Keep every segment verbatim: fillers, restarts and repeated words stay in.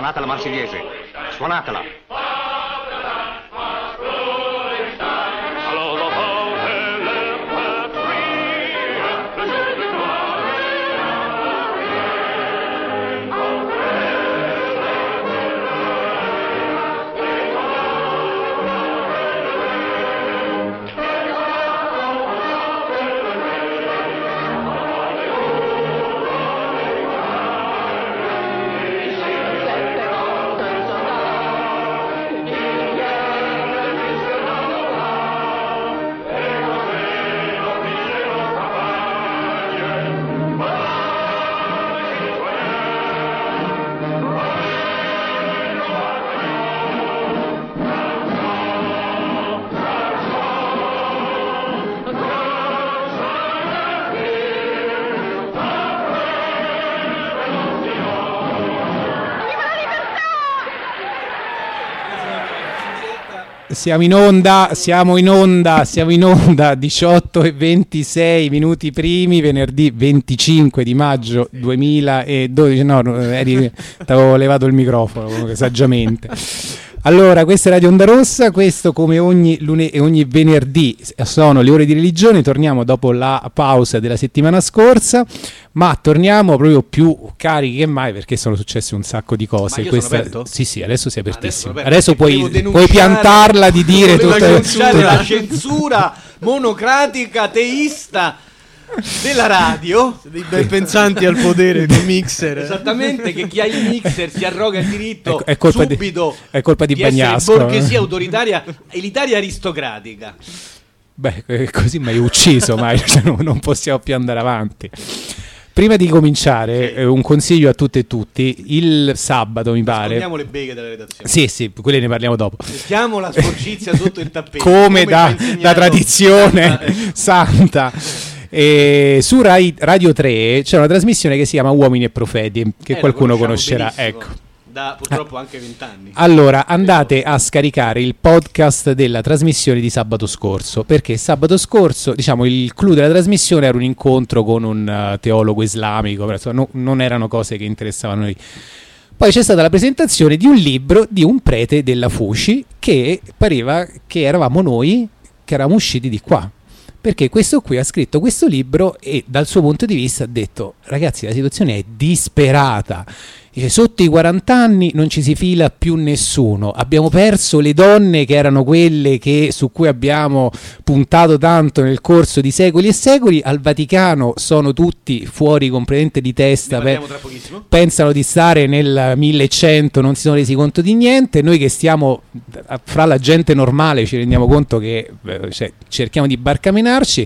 Suonate la Marsigliese, suonatela. Siamo in onda, siamo in onda, siamo in onda, diciotto e ventisei minuti primi, venerdì venticinque di maggio duemiladodici, no, eri, t'avevo levato il microfono, saggiamente. Allora, questa è Radio Onda Rossa, questo come ogni lunedì e ogni venerdì sono le ore di religione, torniamo dopo la pausa della settimana scorsa, ma torniamo proprio più carichi che mai perché sono successe un sacco di cose. Ma io questa... sono aperto? Sì, sì, adesso sei apertissimo. Adesso, adesso puoi, denunciare... puoi piantarla di dire tutte tutte... la censura monocratica teista della radio, dei ben pensanti al potere del mixer. Esattamente, che chi ha il mixer si arroga il diritto è, è colpa subito di, è colpa di, di Bagnasco, essere borghesia autoritaria e l'Italia aristocratica. Beh, così mi hai ucciso, mai, cioè, non, non possiamo più andare avanti. Prima di cominciare, sì. eh, un consiglio a tutte e tutti: il sabato mi pare. Nascondiamo le beghe della redazione. Sì, sì, quelle ne parliamo dopo. Mettiamo la sporcizia sotto il tappeto. Come, come da, da tradizione santa. E su Rai, Radio tre c'è una trasmissione che si chiama Uomini e Profeti, che eh, qualcuno conoscerà. Ecco. Da purtroppo anche vent'anni. Allora andate a scaricare il podcast della trasmissione di sabato scorso, perché sabato scorso, diciamo, il clou della trasmissione era un incontro con un uh, teologo islamico, però, no, non erano cose che interessavano noi. Poi c'è stata la presentazione di un libro di un prete della Fuci che pareva che eravamo noi che eravamo usciti di qua, perché questo qui ha scritto questo libro e dal suo punto di vista ha detto: ragazzi, la situazione è disperata. Dice, sotto i quaranta anni non ci si fila più nessuno, abbiamo perso le donne che erano quelle che, su cui abbiamo puntato tanto nel corso di secoli e secoli. Al Vaticano sono tutti fuori completamente di testa, pe- pensano di stare nel millecento, non si sono resi conto di niente. Noi che stiamo fra la gente normale ci rendiamo conto che cioè, cerchiamo di barcamenarci.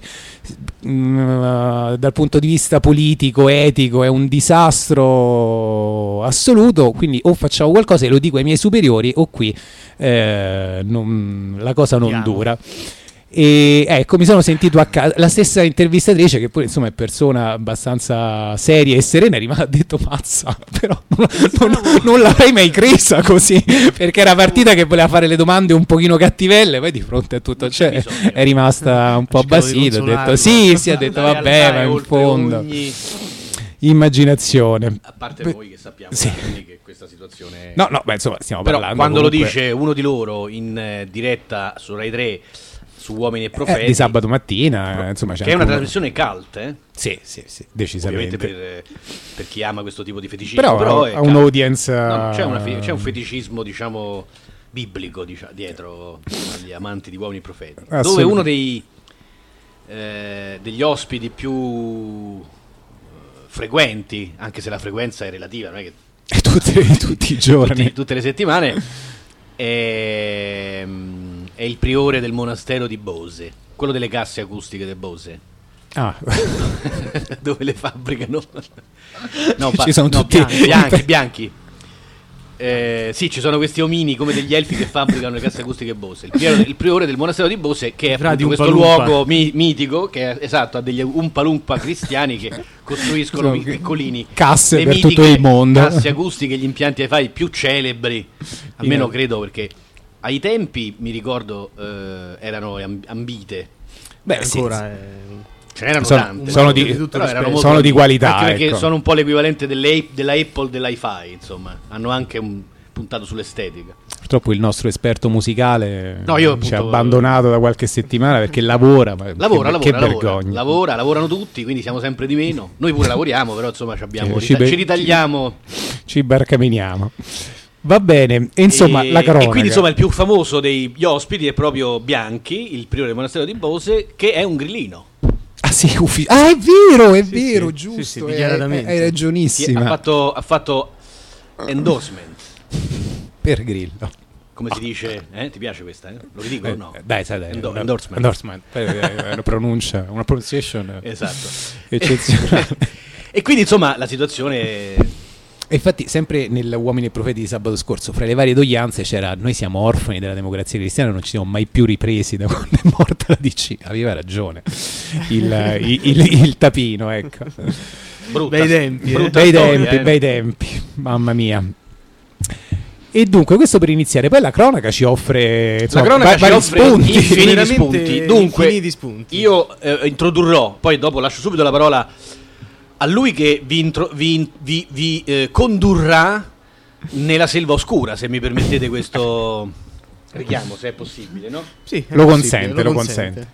Mm, dal punto di vista politico, etico è un disastro assoluto, quindi o facciamo qualcosa, e lo dico ai miei superiori, o qui eh, non, la cosa non Andiamo. dura. E ecco, mi sono sentito a casa la stessa intervistatrice, che pure insomma è persona abbastanza seria e serena, è rimasta, ha detto: mazza, però non, non, non l'avrei mai presa così, perché era partita che voleva fare le domande un pochino cattivelle, poi di fronte a tutto cioè, è rimasta un po' basita, ha detto sì, sì, ha detto vabbè, ma in fondo ogni... immaginazione, a parte voi che sappiamo sì. che questa situazione no no beh insomma stiamo però parlando quando comunque... lo dice uno di loro in eh, diretta su Rai tre su Uomini e Profeti eh, di sabato mattina, insomma, c'è che è una un... trasmissione cult, eh? Sì, sì, sì, decisamente. Ovviamente per, per chi ama questo tipo di feticismo, però, però ha un'audience. No, c'è, una, c'è un feticismo, diciamo, biblico, diciamo, dietro agli amanti di Uomini e Profeti, dove uno dei eh, degli ospiti più frequenti, anche se la frequenza è relativa, non è che tutti, tutti i giorni, tutti, tutte le settimane, è, è il priore del monastero di Bose, quello delle casse acustiche del Bose. Ah. Dove le fabbricano? No, ci sono no, tutti bianchi, bianchi, bianchi. Eh, sì, ci sono questi omini come degli elfi che fabbricano le casse acustiche Bose. Il priore, il priore del monastero di Bose, che è appunto questo luogo mi, mitico, che è, esatto, ha degli umpalumpa cristiani che costruiscono sono piccolini casse le per mitiche, tutto il mondo, casse acustiche, gli impianti Wi-Fi più celebri, almeno credo, perché ai tempi mi ricordo eh, erano ambite. Beh, ancora sì, è... ce n'erano sono, tante, sono, di, di però erano sono di qualità, anche perché ecco. Sono un po' l'equivalente della Apple dell'iFi, insomma, hanno anche un, puntato sull'estetica. Purtroppo il nostro esperto musicale no, io, ci ha appunto, abbandonato da qualche settimana perché lavora. Ma lavora, che, lavora, che lavora, vergogna. Lavora, lavorano tutti, quindi siamo sempre di meno. Noi pure lavoriamo, però insomma ci, abbiamo, Ci rita- be- ci ritagliamo. Ci, ci barcameniamo. Va bene, e insomma e, la cronaca. E quindi insomma il più famoso degli ospiti è proprio Bianchi, il priore del monastero di Bose, che è un grillino. Ah sì, uffi- ah è vero, è Sì, vero, sì, giusto, sì, sì, hai- dichiaratamente. hai ragionissima. Ha fatto, ha fatto endorsement, Per Grillo. come si dice, eh? Ti piace questa? Eh? Lo ridico o Eh, no? Dai, sai, dai, Endo- una- endorsement. endorsement. Eh, eh, una pronuncia, una pronunciation Esatto. eccezionale. E quindi insomma la situazione... E infatti, sempre nel Uomini e Profeti di sabato scorso, fra le varie doglianze c'era: noi siamo orfani della democrazia cristiana, non ci siamo mai più ripresi da quando è morta la D C. Aveva ragione il, il, il, il tapino, ecco. Brutta, Bei tempi, eh. brutta Bei storia, tempi, eh. bei tempi, mamma mia. E dunque, questo per iniziare. Poi la cronaca ci offre, insomma, La cronaca va- ci vari offre spunti. infiniti Veramente spunti. Dunque, infiniti spunti. io eh, introdurrò, poi dopo lascio subito la parola a lui che vi, intro- vi, vi, vi eh, condurrà nella selva oscura, se mi permettete questo richiamo, se è possibile, no? Sì, è Lo possibile, consente, lo consente.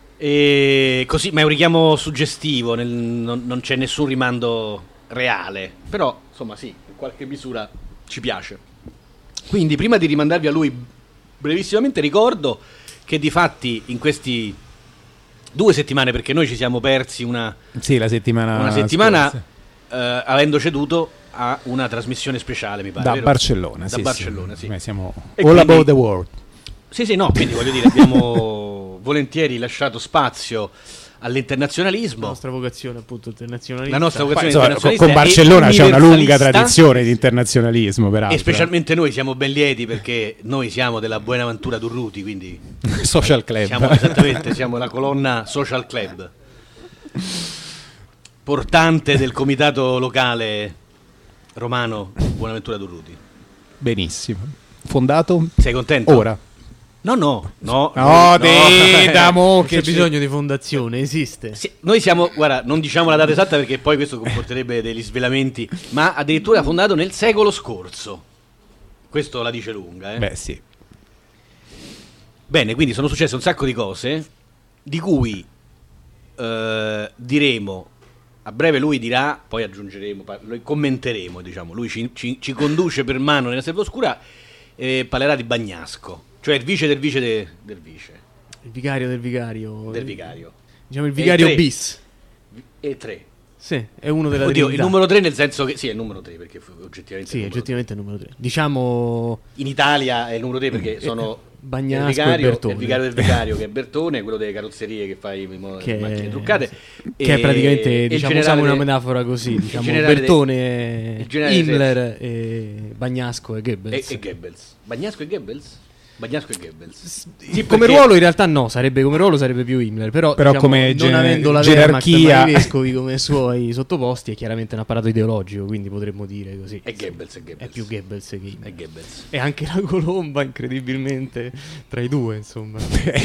E così, ma è un richiamo suggestivo, nel- non, non c'è nessun rimando reale, però insomma sì, in qualche misura ci piace. Quindi prima di rimandarvi a lui brevissimamente ricordo che di fatti in questi due settimane, perché noi ci siamo persi una, Sì, la settimana una settimana scorsa. eh, avendo ceduto a una trasmissione speciale, mi pare, Da vero? Barcellona, Da sì, Barcellona, sì. sì. Noi siamo E all quindi- about the world. Sì, sì, no, quindi voglio dire, abbiamo volentieri lasciato spazio La all'internazionalismo. nostra vocazione appunto internazionalista. La nostra Poi, vocazione insomma, con, internazionalista con Barcellona e c'è una lunga universalista. tradizione di internazionalismo, peraltro. E specialmente noi siamo ben lieti perché noi siamo della Buenaventura Durruti, quindi Social Club. siamo esattamente, siamo la colonna Social Club, portante del comitato locale romano Buenaventura Durruti. Benissimo. Fondato Sei contento? ora. No, no, no. No, noi- Damo, Non che c'è bisogno di fondazione, esiste. Sì, noi siamo, guarda, non diciamo la data esatta perché poi questo comporterebbe degli svelamenti, ma addirittura fondato nel secolo scorso. Questo la dice lunga, eh. Beh, sì. Bene, quindi sono successe un sacco di cose di cui eh, diremo, a breve lui dirà, poi aggiungeremo, par- lo commenteremo, diciamo, lui ci, ci- ci conduce per mano nella selva oscura e parlerà di Bagnasco, cioè il vice del vice de- del vice, Il vicario del vicario. del vicario. Diciamo il vicario tre. bis. E tre. Sì, è uno della Oddio, il Trinità. numero tre nel senso che, sì, è il numero tre perché fu- oggettivamente Sì, è il numero oggettivamente è il numero tre. Diciamo tre. In Italia è il numero tre perché sono Bagnasco il vicario, e Bertone. il vicario del vicario che è Bertone, quello delle carrozzerie che fa i mo- che, le macchine truccate, sì. e- che è praticamente, e il diciamo, generale usiamo una de- metafora così, il diciamo generale de- Bertone, il generale Himmler e Bagnasco e Goebbels. e, e Goebbels. Bagnasco e Goebbels? Bagnasco e Goebbels. Sì, come perché- ruolo in realtà no, sarebbe come ruolo sarebbe più Himmler, però, Però diciamo, come non ge- avendo la gerarchia- Wehrmacht, ma i vescovi come suoi sottoposti è chiaramente un apparato ideologico, quindi potremmo dire così. È Goebbels, è Goebbels. È più Goebbels che Himmler. È Goebbels. E anche la colomba, incredibilmente, tra i due, insomma.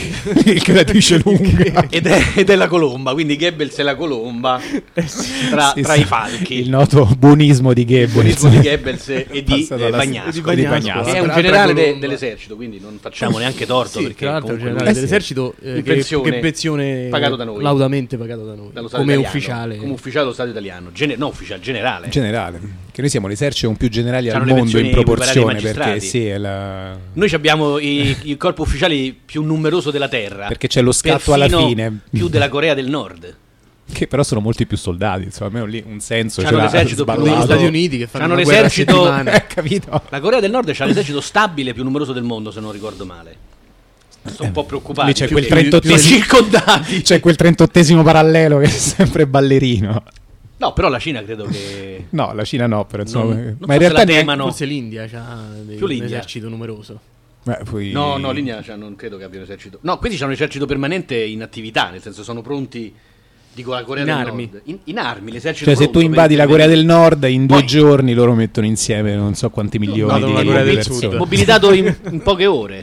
Il che la dice lunga. Ed è, ed è la colomba, quindi Goebbels è la colomba Eh sì. tra, Sì, tra sì. i falchi. Il noto buonismo di Goebbels. buonismo di Goebbels e di Passato eh, alla- Bagnasco, di Bagnasco. che è un Altra generale de- colomba. dell'esercito, quindi non facciamo neanche torto Sì, perché tra l'altro il comunque generale Eh sì. dell'esercito eh, In che, pensione, che pensione pagato da noi. laudamente pagato da noi dallo Stato come italiano, ufficiale. come ufficiale dello Stato italiano, Gene- no ufficiale, generale. Generale. Che noi siamo l'esercito con più generali al C'hanno le mondo in pensioni equiparate ai proporzione, perché magistrati. sì, è la... Noi abbiamo i- il corpo ufficiale più numeroso della terra, perché c'è lo scatto alla perfino fine. più della Corea del Nord. Che però sono molti più soldati, insomma, almeno lì un senso C'hanno ce l'ha l'esercito più Negli sballato. Stati Uniti che fanno C'hanno una guerra a l'esercito- settimana. Eh, capito? La Corea del Nord c'ha l'esercito stabile più numeroso del mondo, se non ricordo male. Sono un po' preoccupati. Lì c'è Più- quel più- trentottesimo- più circondati. C'è quel trentottesimo parallelo che è sempre ballerino. No, però la Cina credo che No, la Cina no, però insomma... Non- non ma so in se realtà la neanche- temano. Forse l'India ha Più un l'India. esercito numeroso. Beh, poi- No, no, l'India cioè, non credo che abbia un esercito. No, questi hanno un esercito permanente in attività, nel senso sono pronti. Dico la Corea In del armi. Nord. In, in armi, l'esercito Cioè, se tu pronto per invadi la Corea del intervenire. Nord, in due Poi- giorni loro mettono insieme non so quanti milioni invadono di la Corea del persone. Sud. mobilitato in, in poche ore.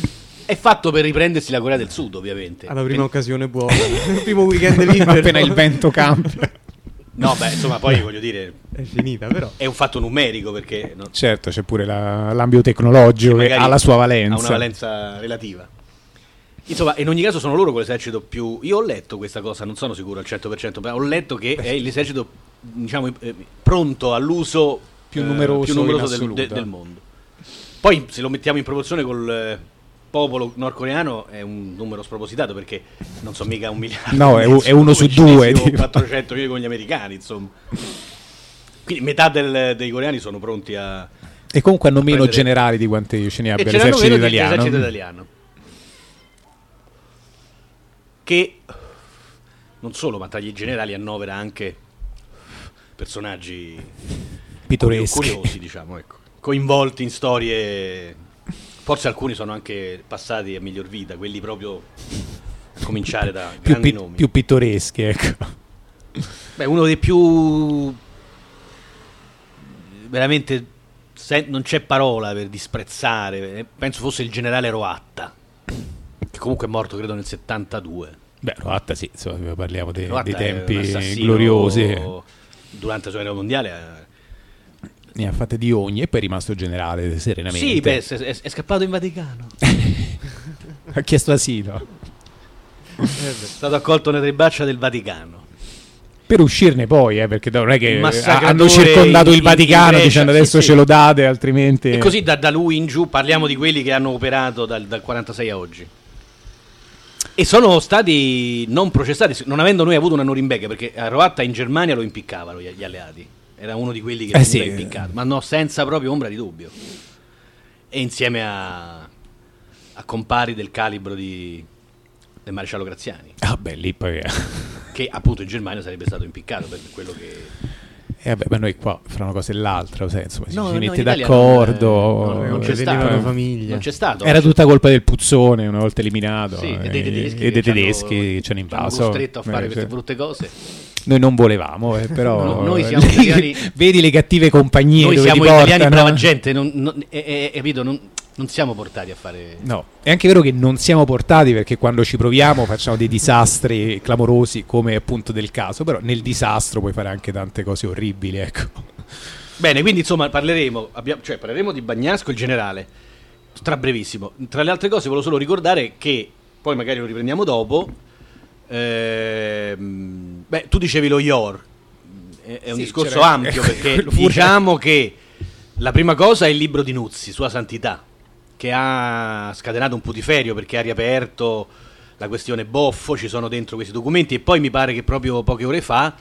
È fatto per riprendersi la Corea del Sud, ovviamente. Alla prima occasione buona. Il primo weekend libero. Appena il vento cambia. No, beh, insomma, poi voglio dire, è finita, però. È un fatto numerico perché no, certo c'è pure la, l'ambito tecnologico che ha la sua valenza. Ha una valenza relativa. Insomma, in ogni caso sono loro con l'esercito più... Io ho letto questa cosa, non sono sicuro al cento per cento, ma ho letto che è l'esercito, diciamo, eh, pronto all'uso più numeroso, eh, più numeroso del, de, del mondo. Poi, se lo mettiamo in proporzione col eh, popolo nordcoreano, è un numero spropositato, perché non so mica un miliardo. No, è, è uno su due. quattrocento milioni con gli americani, insomma. Quindi metà del, dei coreani sono pronti a... E comunque hanno meno prendere... generali di quanti ce ne abbia ce l'esercito meno italiano. L'esercito italiano. Che non solo, ma tra gli generali annovera anche personaggi pittoreschi, curiosi, diciamo, ecco, coinvolti in storie. Forse alcuni sono anche passati a miglior vita, quelli proprio a cominciare da più, grandi pi- nomi. più pittoreschi, ecco. Beh, uno dei più veramente se... non c'è parola per disprezzare, penso fosse il generale Roatta, che comunque è morto credo nel settantadue. Beh, Roatta sì, insomma, parliamo de- Roatta dei tempi è gloriosi. Durante la seconda guerra mondiale ne ha fatte di ogni e poi è rimasto generale serenamente. Sì, beh, è, è, è scappato in Vaticano. Ha chiesto asilo. È stato accolto nelle tribaccia del Vaticano. Per uscirne poi, eh, perché non è che massacratore hanno circondato il in- Vaticano in Grecia, dicendo adesso sì, ce sì. lo date, altrimenti... E così da, da lui in giù parliamo di quelli che hanno operato dal, dal quarantasei a oggi. E sono stati non processati, non avendo noi avuto una Norimberga, perché a Roatta in Germania lo impiccavano gli, gli alleati. Era uno di quelli che Eh veniva sì. impiccato, ma no, senza proprio ombra di dubbio. E insieme a, a compari del calibro di, del maresciallo Graziani, Ah beh, lì poi... che appunto in Germania sarebbe stato impiccato per quello che... E vabbè, ma noi qua fra una cosa e l'altra, cioè, insomma, No, si no, mette in Italia d'accordo. non- non non c'è vedevano stato. la famiglia. Non c'è stato. Era tutta colpa del Puzzone una volta eliminato. Sì, eh, e dei tedeschi, e dei che tedeschi ci hanno- che ci hanno invaso. costretto a fare Eh, queste cioè, brutte cose. noi non volevamo, eh, però No, noi siamo lì- italiani- vedi le cattive compagnie Noi dove siamo ti italiani portano. brava gente, non, non, eh, eh, capito? Non, non siamo portati a fare... No, è anche vero che non siamo portati perché quando ci proviamo facciamo dei disastri clamorosi come appunto del caso, però nel disastro puoi fare anche tante cose orribili, ecco. Bene, quindi insomma parleremo, abbiamo, cioè parleremo di Bagnasco, il generale, tra brevissimo. Tra le altre cose volevo solo ricordare che, poi magari lo riprendiamo dopo, ehm, beh, tu dicevi lo I O R, è, è un Sì, discorso c'era- ampio, perché quello pure. diciamo che la prima cosa è il libro di Nuzzi, Sua Santità, che ha scatenato un putiferio perché ha riaperto la questione Boffo, ci sono dentro questi documenti, e poi mi pare che proprio poche ore fa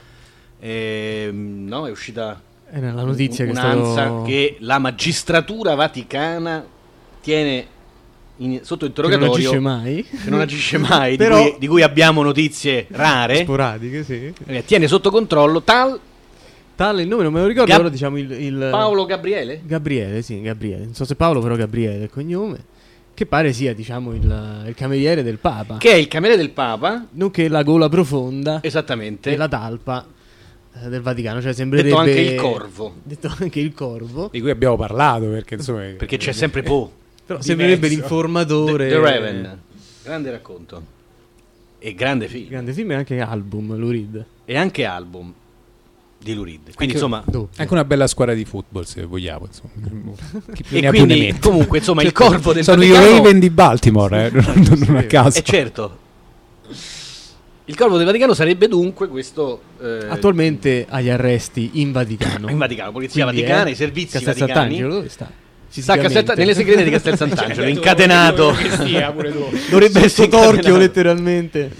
ehm, no, è uscita È nella notizia che è un'ansa stato... che la magistratura vaticana tiene in- sotto che non interrogatorio, agisce mai. che non agisce mai, Però- di, cui, di cui abbiamo notizie rare, Sporadiche, sì. eh, tiene sotto controllo tal Tale il nome non me lo ricordo, Gab- però diciamo il... il- Paolo Gabriele. Gabriele, sì, Gabriele. Non so se Paolo, però Gabriele è il cognome. Che pare sia, diciamo, il, il cameriere del Papa. Che è il cameriere del Papa, Nonché la gola profonda esattamente, e la talpa eh, del Vaticano. Cioè sembrerebbe... detto anche il corvo, Detto anche il corvo. Di cui abbiamo parlato perché insomma... perché c'è sempre Po. Però di sembrerebbe mezzo. l'informatore... The, The Raven, grande racconto e grande film, Grande film e anche album, Lurid. e anche album di Lurid, quindi Anche- insomma, Doppio. Anche una bella squadra di football se vogliamo, insomma. Chi più e ne ha più ne quindi metta. comunque insomma il corvo del Sono i Vaticano, Raven di Baltimore, eh, non, non a caso. e certo, il corvo del Vaticano sarebbe dunque questo eh, Attualmente agli arresti in Vaticano. in Vaticano, polizia Quindi, vaticana, eh, i servizi Castel vaticani. Sant'Angelo, dove sta? Sta a Fisicamente. Castel- nelle segrete di Castel Sant'Angelo, incatenato, dovrebbe Dovrebbe essere sotto torchio incatenato. letteralmente.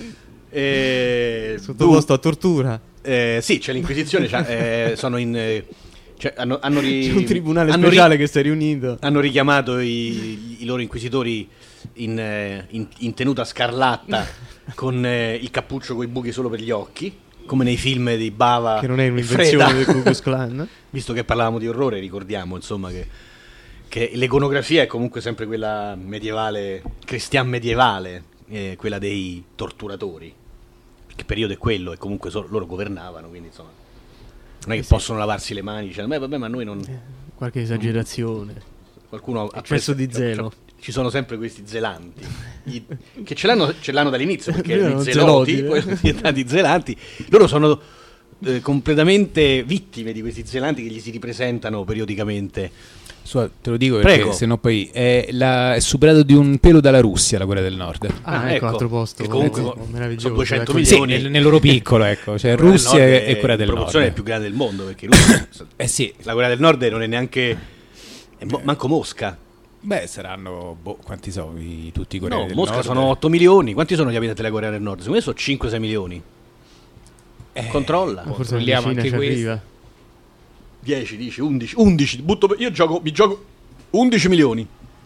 Eh, Sottoposto a tortura. Eh, sì, c'è l'Inquisizione, c'ha- eh, sono in, eh, cioè, hanno, hanno ri- C'è un tribunale hanno ri- speciale che si è riunito. hanno richiamato i, i loro inquisitori in, eh, in- in tenuta scarlatta con eh, il cappuccio coi buchi solo per gli occhi, come nei film di Bava Che non è e un'invenzione Freda. del Ku Klux Klan. Visto che parlavamo di orrore, ricordiamo insomma che, che l'iconografia è comunque sempre quella medievale, cristian medievale, eh, quella dei torturatori. Che periodo è quello? E comunque so- loro governavano, quindi insomma non è che Sì. possono lavarsi le mani dicendo, "Beh, vabbè, ma noi non..." Qualche esagerazione. Qualcuno ha Eccesso preso- di zelo. cioè, ci sono sempre questi zelanti i- che ce l'hanno, ce l'hanno dall'inizio, perché Prima i erano zeloti zeloti, poi eh. sono diventati zelanti. Loro sono eh, completamente vittime di questi zelanti che gli si ripresentano periodicamente. Su, te lo dico perché Prego. sennò poi è, la, è superato di un pelo dalla Russia la Corea del Nord. Ah, Ah, ecco, ecco. altro posto. E comunque oh, sono meraviglioso. duecento ecco. Sì, milioni. nel, nel loro piccolo, ecco, cioè Corea del Russia Nord e, e Corea del in Nord. proporzione è più grande del mondo, perché Russia, Eh sì, la Corea del Nord non è neanche è mo- manco Mosca. beh, saranno boh, quanti sono i, tutti i coreani No, del Mosca Nord? sono otto milioni. Quanti sono gli abitanti della Corea del Nord? Secondo me sono cinque sei milioni. Eh, Controlla. Ma forse una controlliamo decina anche ci questo. arriva. dieci, dici, undici, undici, butto per- io gioco, mi gioco undici milioni.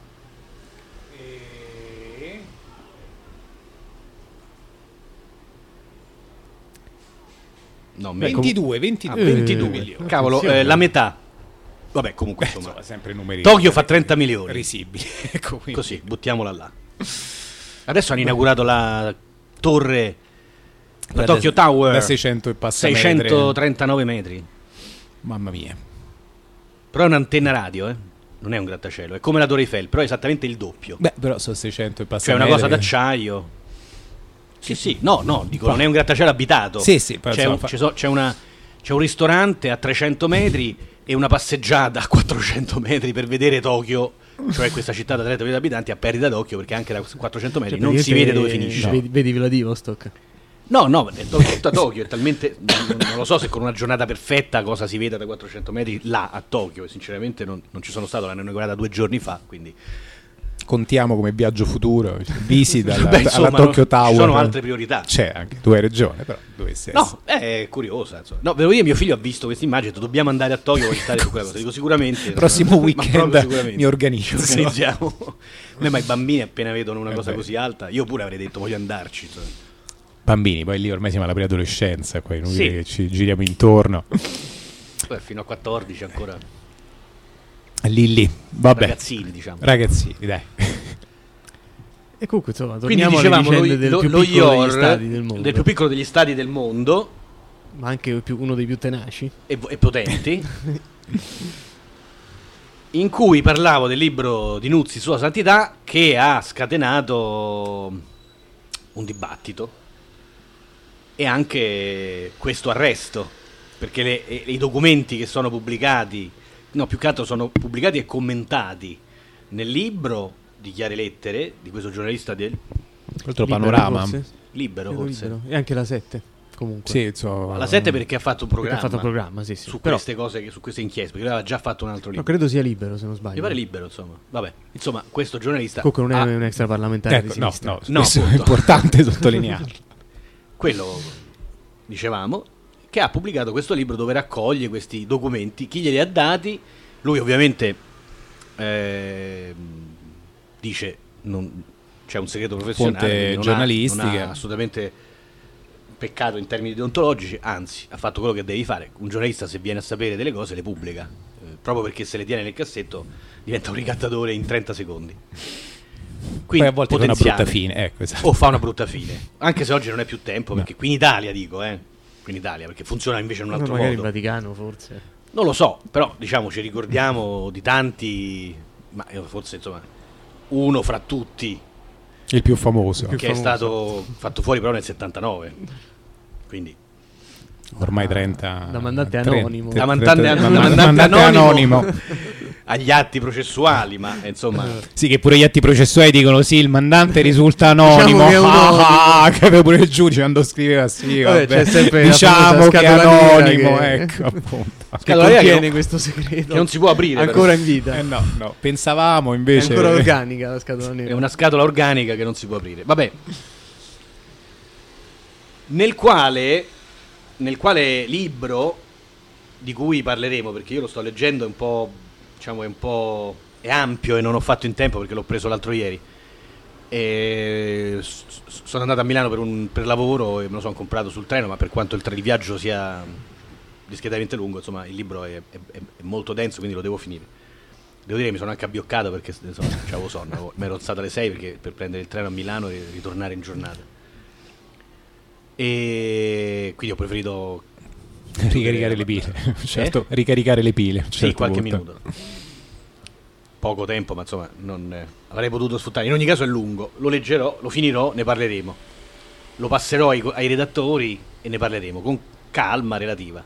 No, meno. ventidue, Ah, ventidue, Eh, ventidue. milioni. Cavolo, attenzione. eh, la metà. Vabbè, comunque Beh, insomma. insomma, sempre numeri Tokyo fa trenta milioni. risibili. Ecco, quindi. Così, buttiamola là. Adesso hanno inaugurato la torre, la Da- Tokyo Tower, da seicento e passa metri. seicentotrentanove metri. Mamma mia. Però è un'antenna radio, eh. Non è un grattacielo, è come la Torre Eiffel, però è esattamente il doppio. Beh, però sono seicento e passa Cioè una metri. cosa d'acciaio. Sì, sì, no, no, dico, non è un grattacielo abitato. Sì, sì, però C'è insomma un, fa- ci so- c'è una- c'è un ristorante a trecento metri e una passeggiata a quattrocento metri per vedere Tokyo, cioè questa città da trenta milioni di abitanti a perdita d'occhio, perché anche da quattrocento metri Cioè, non si praticamente, vede dove finisce. eh, Vedi, vedi Vladivostok. No, no, è to- tutta Tokyo è talmente. Non, non lo so se con una giornata perfetta cosa si vede da quattrocento metri là a Tokyo. Sinceramente non, non ci sono stato, l'hanno inaugurata due giorni fa. Quindi. Contiamo come viaggio futuro, cioè, visita alla, Beh, insomma, alla Tokyo non- Tower. ci sono altre priorità. C'è anche, tu hai ragione, però dovesse essere. No, è curiosa. Insomma. No, ve lo dico, mio figlio ha visto questa immagine. Ha detto, dobbiamo andare a Tokyo per stare su quella cosa. Dico sicuramente. Prossimo ma weekend proprio sicuramente. mi organizzo. Ci organizziamo. Beh, ma i bambini appena vedono una Eh cosa beh. così alta, io pure avrei detto voglio andarci. Insomma. Bambini, poi lì ormai siamo alla preadolescenza, qua è inutile Sì. che ci giriamo intorno. Beh, fino a quattordici ancora. Lì lì, vabbè. Ragazzini, diciamo. Ragazzini, dai. E comunque, insomma, Quindi torniamo alle dicevamo lo, vicende del lo, più lo piccolo degli Ior, stati del mondo. del più piccolo degli stati del mondo Ma anche più- uno dei più tenaci. e, e potenti, in cui parlavo del libro di Nuzzi, Sua Santità, che ha scatenato un dibattito e anche questo arresto, perché le- e- i documenti che sono pubblicati, no, più che altro sono pubblicati e commentati nel libro di Chiare Lettere di questo giornalista del Altro Libero, panorama. forse? Libero, Credo forse. Libero. E anche la sette, comunque. Sì, insomma, La sette perché ha fatto un Perché programma, ha fatto un programma, sì, sì. su Però, queste cose, che- su queste inchieste, perché lui aveva già fatto un altro no, libro. credo sia Libero, se non sbaglio. Mi pare Libero, insomma. Vabbè, insomma, questo giornalista Comunque non è ha- un extraparlamentare di Ecco, no, sinistra. no, No, questo è appunto. importante sottolinearlo. quello dicevamo, che ha pubblicato questo libro dove raccoglie questi documenti, chi glieli ha dati. Lui ovviamente ehm, dice non c'è un segreto professionale, Fonte quindi non ha- giornalistica. non ha assolutamente peccato in termini deontologici, anzi ha fatto quello che devi fare. Un giornalista, se viene a sapere delle cose, le pubblica, eh, proprio perché se le tiene nel cassetto diventa un ricattatore in trenta secondi. Poi a volte fa una potenziale. brutta fine, ecco, esatto. O fa una brutta fine, anche se oggi non è più tempo, perché qui in Italia dico, eh, qui in Italia, perché funziona invece in un Ma altro magari modo. in Vaticano, forse. Non lo so, però diciamo ci ricordiamo di tanti, ma io forse insomma uno fra tutti Il più famoso. Più che famoso. è stato fatto fuori però nel settantanove. Quindi Ormai trenta. Da mandante tre- anonimo. tre- Da mandante- tre- da manda- mandante mandante anonimo. anonimo. agli atti processuali, ma eh, insomma Sì, che pure gli atti processuali dicono sì, il mandante risulta anonimo. Diciamo che è un Ah, ah, che aveva pure il giudice quando scriveva sì, Vabbè, vabbè. c'è sempre la diciamo famosa che è scatola nera anonimo, che- ecco, appunto. Che Scatola nera che contiene non- questo segreto. che non si può aprire, Ancora però. in vita. Eh no, no, pensavamo È invece ancora organica la scatola nera. è una scatola organica che non si può aprire. Vabbè, nel quale nel quale libro di cui parleremo, perché io lo sto leggendo, è un po', diciamo, è un po' è ampio e non ho fatto in tempo perché l'ho preso l'altro ieri. E s- s- sono andato a Milano per, un, per lavoro e me lo sono comprato sul treno, ma per quanto il, tra- il viaggio sia discretamente lungo, insomma, il libro è, è- è molto denso, quindi lo devo finire. Devo dire che mi sono anche abbioccato perché insomma, c'avevo sonno, mi ero alzato alle sei perché, per prendere il treno a Milano e ritornare in giornata. E quindi ho preferito ricaricare le pile. Certo, ricaricare le pile. a un sì, certo qualche punto. minuto. Poco tempo, ma insomma, non eh, avrei potuto sfruttare. In ogni caso è lungo, lo leggerò, lo finirò, ne parleremo. Lo passerò ai, ai redattori e ne parleremo con calma relativa.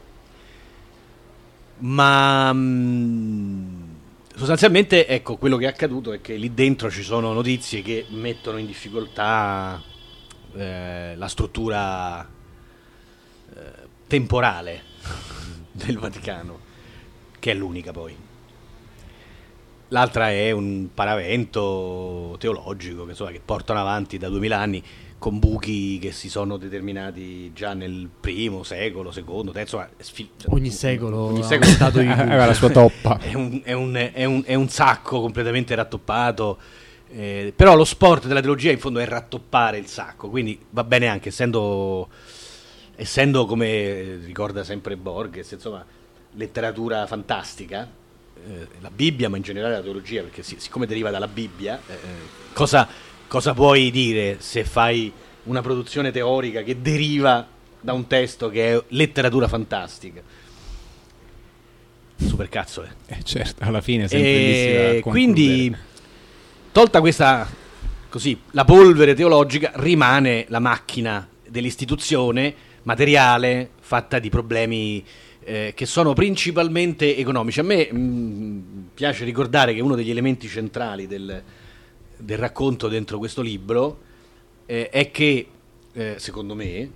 Ma mh, sostanzialmente, ecco, quello che è accaduto è che lì dentro ci sono notizie che mettono in difficoltà eh, la struttura eh, temporale del Vaticano, che è l'unica poi. L'altra è un paravento teologico che, insomma, che portano avanti da duemila anni, con buchi che si sono determinati già nel primo secolo, secondo, terzo. Sfil- ogni secolo ogni ha secolo aumentato di più. Aveva la sua toppa. È un, è un, è un, è un sacco completamente rattoppato. Eh, però lo sport della teologia in fondo è rattoppare il sacco, quindi va bene anche essendo, essendo come ricorda sempre Borges, insomma, letteratura fantastica, eh, la Bibbia, ma in generale la teologia, perché si, siccome deriva dalla Bibbia, eh, cosa, cosa puoi dire se fai una produzione teorica che deriva da un testo che è letteratura fantastica? Supercazzole. Eh, certo, alla fine è sempre lì si va a E concludere. quindi, tolta questa, così, la polvere teologica, rimane la macchina dell'istituzione materiale fatta di problemi eh, che sono principalmente economici. A me mh, piace ricordare che uno degli elementi centrali del, del racconto dentro questo libro eh, è che, eh, secondo me, eh,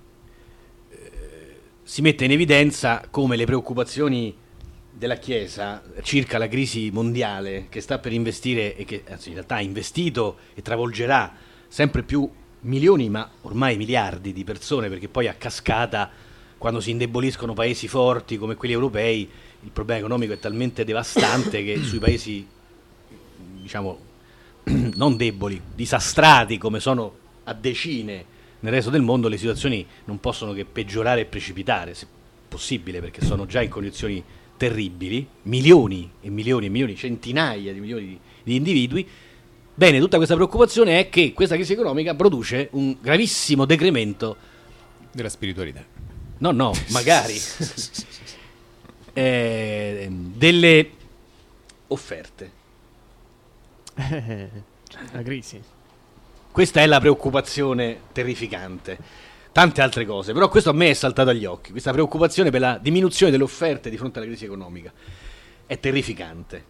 si mette in evidenza come le preoccupazioni della Chiesa circa la crisi mondiale che sta per investire e che anzi in realtà ha investito e travolgerà sempre più milioni, ma ormai miliardi di persone, perché poi a cascata, quando si indeboliscono paesi forti come quelli europei, il problema economico è talmente devastante che sui paesi, diciamo, non deboli, disastrati come sono a decine nel resto del mondo, le situazioni non possono che peggiorare e precipitare, se possibile, perché sono già in condizioni terribili, milioni e milioni e milioni, centinaia di milioni di, di individui. Bene, tutta questa preoccupazione è che questa crisi economica produce un gravissimo decremento della spiritualità. no no, magari eh, delle offerte. Eh, la crisi. Questa è la preoccupazione terrificante. Tante altre cose, però questo a me è saltato agli occhi, questa preoccupazione per la diminuzione delle offerte di fronte alla crisi economica è terrificante.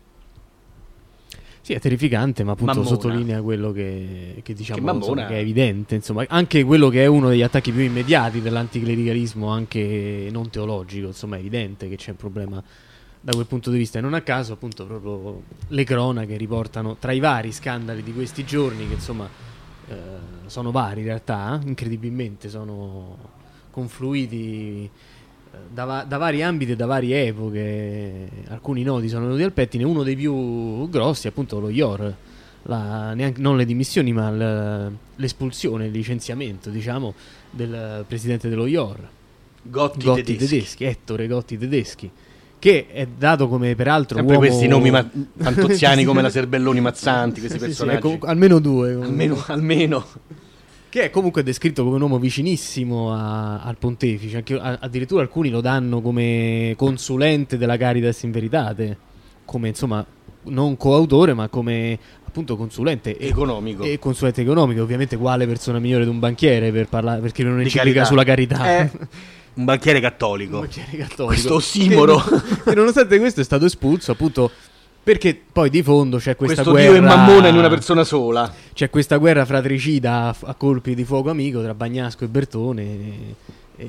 Sì, è terrificante, ma appunto Mammona. sottolinea quello che, che diciamo Che insomma, mammona. che è evidente, insomma, anche quello che è uno degli attacchi più immediati dell'anticlericalismo, anche non teologico, insomma, è evidente che c'è un problema da quel punto di vista, e non a caso appunto proprio le cronache riportano tra i vari scandali di questi giorni, che insomma eh, sono vari in realtà, incredibilmente sono confluiti eh, da, va- da vari ambiti e da varie epoche. Alcuni nodi sono venuti al pettine, uno dei più grossi è appunto lo I O R, la, neanche, non le dimissioni ma l- l'espulsione, il licenziamento diciamo del presidente dello I O R, Gotti, Gotti tedeschi. tedeschi, Ettore Gotti tedeschi, che è dato come peraltro Sempre uomo... questi nomi ma- fantoziani come la Serbelloni Mazzanti, questi Sì, sì, personaggi. ecco, almeno due comunque. almeno, almeno. Che è comunque descritto come un uomo vicinissimo a- al pontefice, anche, a- addirittura alcuni lo danno come consulente della Caritas in Veritate, come insomma non coautore ma come appunto consulente e- Economico. e consulente economico. Ovviamente quale persona migliore di un banchiere per, parlare, per scrivere Di un'enciclica carità. sulla carità. Eh, un banchiere cattolico. Un banchiere cattolico. Questo ossimoro. Che, che nonostante questo è stato espulso appunto perché poi di fondo c'è questa Questo guerra. Dio e Mammona in una persona sola. C'è questa guerra fratricida a, a colpi di fuoco amico tra Bagnasco e Bertone, e- e-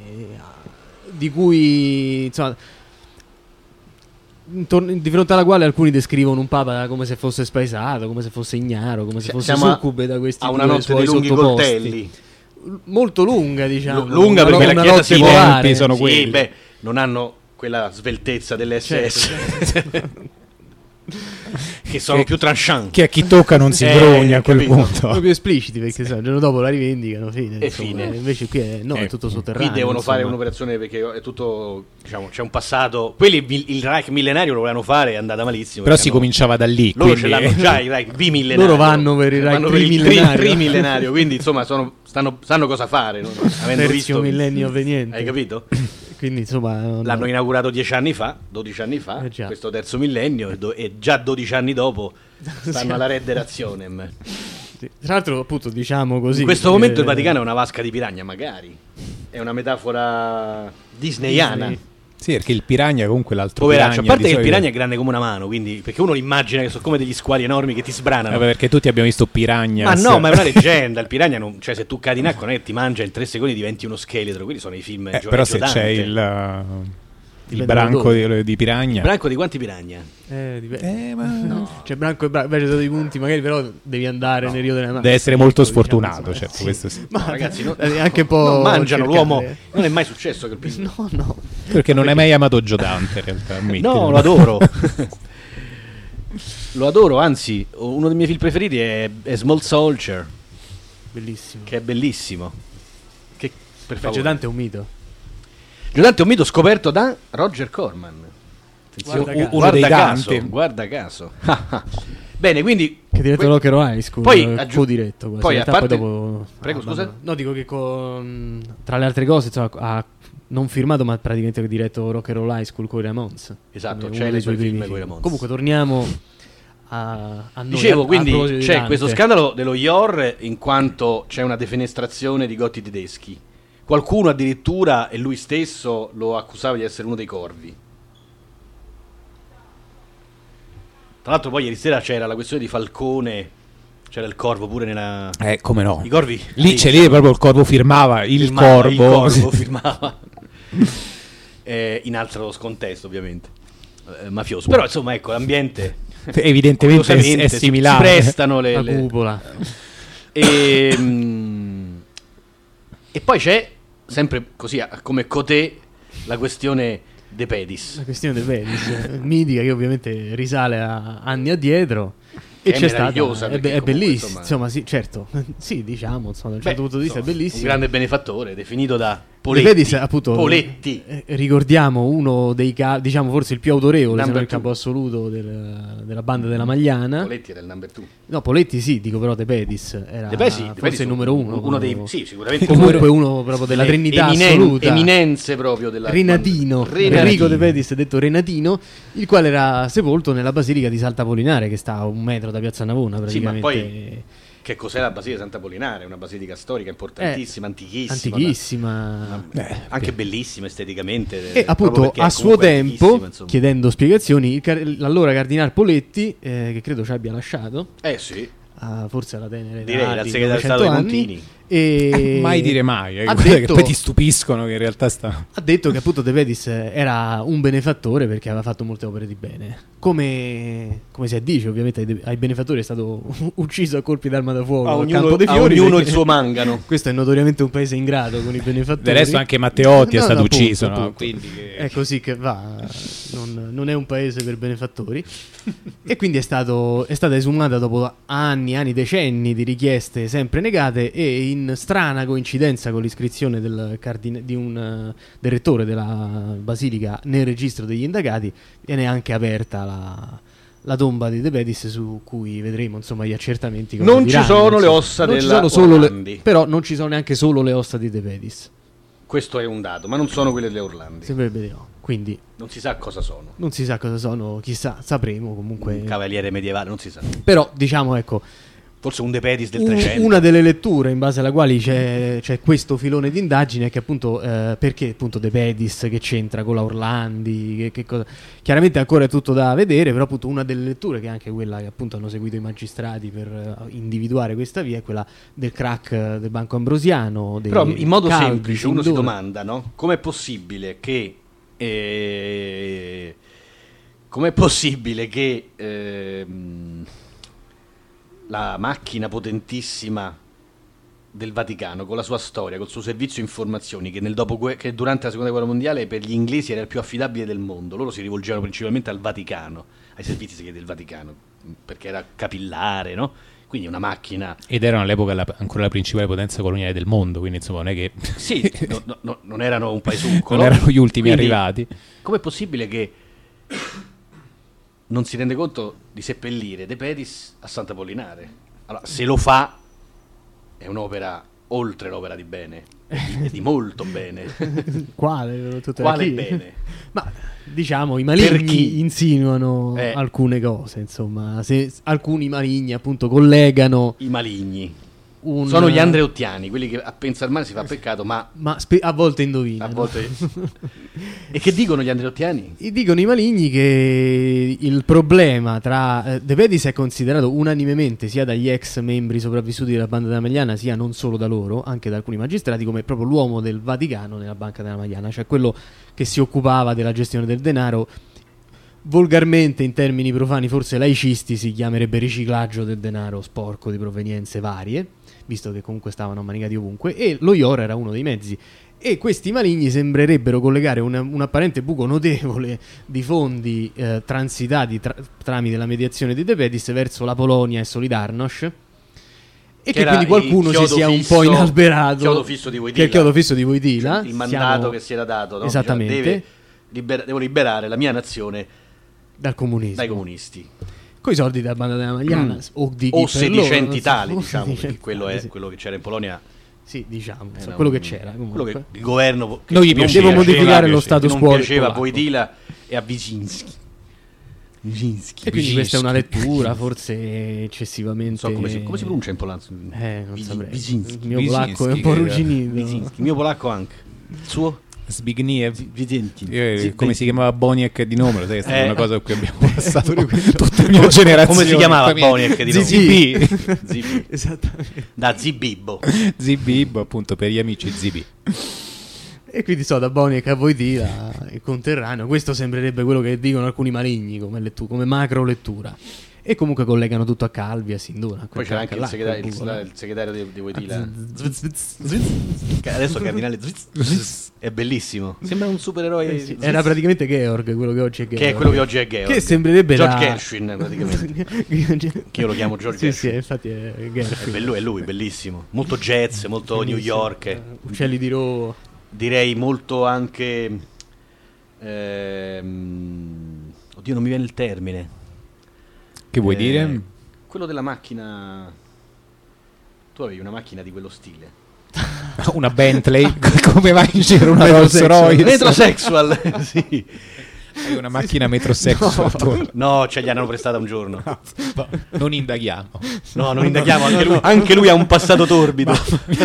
di cui insomma intorno- di fronte alla quale alcuni descrivono un papa come se fosse spaesato, come se fosse ignaro, come se Cioè, fosse siamo a- succube da questi A una due notte suoi dei lunghi sottoposti. coltelli. Molto lunga, diciamo. Lu- lunga Una- perché una la Chiesa notte si polare. tempi sono Sì, quelli. beh, non hanno quella sveltezza dell'S S Certo, che sono Che- più tranchant. Che a chi tocca non si Eh, vergogna a quel capito. punto. proprio espliciti perché sai, il giorno dopo la rivendicano, fine, E insomma. fine. Invece qui è, no, Eh, è tutto sotterraneo. Qui devono fare insomma. un'operazione perché è tutto, diciamo, c'è un passato. Quelli il, il Reich millenario lo volevano fare, è andata malissimo. Però perché si hanno- cominciava da lì. Loro quindi- ce l'hanno già il Reich bimillenario. Loro vanno per il Reich Vanno per il trimillenario. tri- trimillenario, quindi insomma sono, stanno, sanno cosa fare, no? Avendo Terzo visto, millennio avveniente. hai capito? Quindi insomma non- L'hanno inaugurato dieci anni fa, dodici anni fa, Eh già. questo terzo millennio, e, do- e già dodici anni dopo stanno alla Redder Razionem. Sì. Tra l'altro, appunto, diciamo così. In questo eh, momento il Vaticano è una vasca di piragna, magari. È una metafora disneyana. Disney. Sì, perché il piranha comunque l'altro Poveraccio, a piranha parte di che il solito- piranha è grande come una mano, quindi perché uno immagina che sono come degli squali enormi che ti sbranano. Eh, perché tutti abbiamo visto piranha. Ma no, ma è una leggenda. Il piranha, non, cioè, se tu cadi in acqua, non è che ti mangia in tre secondi diventi uno scheletro. Quelli sono i film. Eh, Gio- però se Dante. c'è il, uh, il Dipende branco da dove. di, di piranha. Branco di quanti piragna? Eh, dipende. Eh, ma No, c'è branco e branco, invece sono dei punti, magari però devi andare nel Rio delle Mani. deve essere molto Diciamo, sfortunato, insomma, certo, sì. questo sì. Ma No, ragazzi, no- eh, anche un po' Non mangiano cercare- l'uomo. Non è mai successo che il No, no. Perché non hai mai amato Gio Dante, in realtà. ammettilo. No, lo adoro. Lo adoro, anzi, uno dei miei film preferiti è, è Small Soldier, Bellissimo. che è bellissimo. Che per Beh, favore. Gio Dante è un mito. Gio Dante è un mito scoperto da Roger Corman. Guarda Attenzione, caso. Uno dei caso, Dante. guarda caso. Bene, quindi Che ha diretto que- Rock and Roll High School. Poi eh, aggiu- co-diretto quasi. poi, In a realtà parte- dopo Prego, ah, scusa? vabbè. No, dico che con... tra le altre cose, insomma, ha non firmato, ma praticamente diretto Rock and Roll High School con i Ramones. Esatto, Come c'è uno nei dei suoi suoi film primi con i film. Ramones. Comunque torniamo a, a noi. Dicevo, a- a quindi proposito di c'è Dante. questo scandalo dello I O R in quanto c'è una defenestrazione di gotti tedeschi. Qualcuno addirittura, e lui stesso, lo accusava di essere uno dei corvi. Tra l'altro poi ieri sera c'era la questione di Falcone, c'era il corvo pure nella... Eh, come no. I corvi... Lì c'è lì proprio il corvo firmava il firmava, corvo. Il corvo firmava. eh, in altro scontesto, ovviamente. Eh, mafioso. Però, insomma, ecco, l'ambiente... Evidentemente è, curiosamente, è si- similare. Si prestano le... La le- cupola. E, mm, e poi c'è, sempre così, a- come cotè, la questione De Pedis. La questione dei Venis, eh, mitica, che ovviamente risale a anni addietro. Che E è c'è stata, meravigliosa, è, perché be- è comunque, bellissimo, insomma- insomma, sì, certo, sì, diciamo, insomma, da un Beh, certo punto di vista è insomma, bellissimo. Un grande benefattore, definito da De Poletti. Pedis, appunto, Poletti. eh, ricordiamo uno dei ca- diciamo forse il più autorevole, se non Number il capo two. assoluto del- della banda della Magliana. Poletti era il number two. No, Poletti sì, dico però De Pedis era De Pedis, sì, De forse Pedis il numero uno. Uno dei... come- Sì, sicuramente. comunque uno proprio della le trinità eminen- assoluta. Eminenze proprio della... Renatino, Renatino. Enrico De Pedis, detto Renatino, il quale era sepolto nella basilica di Santa Polinare, che sta a un metro da Piazza Navona Sì, ma praticamente. poi che cos'è la Basilica Santa Polinare? Una basilica storica importantissima, antichissima. Antichissima. da- Eh, anche bellissima esteticamente. E proprio appunto perché è a suo comunque tempo, antichissima, insomma. chiedendo spiegazioni, il car- l'allora Cardinal Poletti, eh, che credo ci abbia lasciato, Eh sì, a- forse alla tenera età direi dal di segretario di Stato novecento dei anni, Montini. e Mai dire mai, eh, ha guarda che detto- poi ti stupiscono che in realtà sta... ha detto che appunto De Pedis era un benefattore perché aveva fatto molte opere di bene. Come, come si addice, ovviamente ai, de- ai benefattori è stato ucciso a colpi d'arma da fuoco A al ognuno, campo dei a fiori. ognuno perché il suo mangano. Questo è notoriamente un paese ingrato con i benefattori. Del resto anche Matteotti è No, stato no, appunto, ucciso, no? appunto. Quindi che- È così che va, non, non è un paese per benefattori. E quindi è, stato, è stata esumata dopo anni, anni, decenni di richieste sempre negate, e in strana coincidenza con l'iscrizione del, cardine- di un, eh, del rettore della basilica nel registro degli indagati viene anche aperta la, la tomba di De Pedis, su cui vedremo insomma gli accertamenti. cosa Non ci diranno, sono le insomma. ossa Non ci della sono solo le- Orlandi. però non ci sono neanche solo le ossa di De Pedis. Questo è un dato, ma non sono quelle delle Orlandi. Sembrerebbe di no. Quindi Non si sa cosa sono. non si sa cosa sono, chissà, sapremo comunque. Un cavaliere medievale, non si sa. Però diciamo, ecco, Forse un De Pedis del un- trecento. una delle letture in base alla quale c'è, c'è questo filone di indagine è che appunto eh, perché appunto De Pedis che c'entra con la Orlandi, che, che cosa... chiaramente ancora è tutto da vedere, però appunto una delle letture, che è anche quella che appunto hanno seguito i magistrati per eh, individuare questa via, è quella del crack eh, del Banco Ambrosiano. dei Però in modo Calvi, semplice uno si Sindona. domanda, no? Com'è possibile che eh, com'è possibile che ehm, la macchina potentissima del Vaticano, con la sua storia, col suo servizio informazioni, che, nel dopogue- che durante la seconda guerra mondiale per gli inglesi era il più affidabile del mondo, loro si rivolgevano principalmente al Vaticano, ai servizi segreti del Vaticano, perché era capillare, no? Quindi una macchina... Ed erano all'epoca la- ancora la principale potenza coloniale del mondo, quindi insomma non è che... Sì, no- no- no- non erano un paesuccolo. non erano gli ultimi Quindi, arrivati. com'è possibile che non si rende conto di seppellire De Pedis a Santa Polinare? Allora, se lo fa è un'opera oltre l'opera di bene, e di, e di molto bene. Quale? Tutte Quale chi? bene? Ma diciamo i Per maligni chi? insinuano Eh. alcune cose, insomma, se alcuni maligni appunto collegano I maligni. un... Sono gli andreottiani, quelli che a pensare male si fa peccato, ma ma spe- a volte indovina. a volte... E che dicono gli andreottiani? Dicono i maligni che il problema tra eh, De Pedis è considerato unanimemente sia dagli ex membri sopravvissuti della Banda della Magliana sia non solo da loro, anche da alcuni magistrati, come proprio l'uomo del Vaticano nella Banca della Magliana, cioè quello che si occupava della gestione del denaro. Volgarmente, in termini profani, forse laicisti, si chiamerebbe riciclaggio del denaro sporco di provenienze varie, visto che comunque stavano ammanicati ovunque, e lo I O R era uno dei mezzi. E questi maligni sembrerebbero collegare un, un apparente buco notevole di fondi eh, transitati tra- tramite la mediazione di De Pedis verso la Polonia e Solidarnosc, e che, era quindi qualcuno il si chiodo sia un fisso- po' inalberato, chiodo fisso di che è Wojtyla. il chiodo fisso di Wojtyla. Cioè, il mandato Siamo- che si era dato, no? Esattamente. Diceva, deve libera- devo liberare la mia nazione dal comunismo, dai comunisti. coi soldi della Banda della Magliana, Mm. o di chi O per sedicenti loro, tali, o diciamo, perché sedicenti quello tali, è sì. quello che c'era in Polonia. Sì, diciamo, Era insomma, quello un- che c'era comunque. quello che il governo che Non gli non piaceva, devo piaceva, modificare lo che status non quo piaceva a polacco. Wojtyla e a Wyszynski. Wyszynski. E quindi questa è una Wyszynski. lettura forse eccessivamente... Non so come si, come si pronuncia in polacco. Eh, non Wy- saprei. Wyszynski. Il mio polacco è un po' Wyszynski, ruginito. Wyszynski. Il mio polacco anche. Il suo? Zbigniew. Wyszynski. Io, come si chiamava Boniek di nome, lo sai che è stata Eh. una cosa a cui abbiamo passato tutta la mia generazione. Come si chiamava Famiglia. Boniek di nome? Zibib. Zibib. Esattamente. Da Zibibbo. Zibib, appunto, per gli amici Zibi. E quindi so, da Boniek a Wojtyla, il conterraneo, questo sembrerebbe quello che dicono alcuni maligni come, lettu- come macro lettura. E comunque collegano tutto a Calvi, a Sindona. Poi c'era anche il segretario, il, il segretario di, di Wojtyla. Che adesso il cardinale Zwitz è bellissimo. Sembra un supereroe. Eh sì, era praticamente Georg, quello che oggi è Georg. Che è quello che oggi è Georg. Che sembrerebbe George la- Gershwin, praticamente. Che io lo chiamo George Sì, sì, Gershwin. infatti è È Gershwin. bello, è lui, bellissimo. Molto jazz, molto New Bellissimo. York. Eh, Uccelli di Ro. Direi molto anche. ehm, oddio, non mi viene il termine. Che vuoi Eh, dire? Quello della macchina. Tu avevi una macchina di quello stile. Una Bentley? Come vai in giro una Rolls Metrosexual. Royce? Metrosexual, sì. Hai una macchina metrosexual. No, ce gli hanno prestata un giorno. Non indaghiamo. No, non indaghiamo, anche lui, anche lui ha un passato torbido.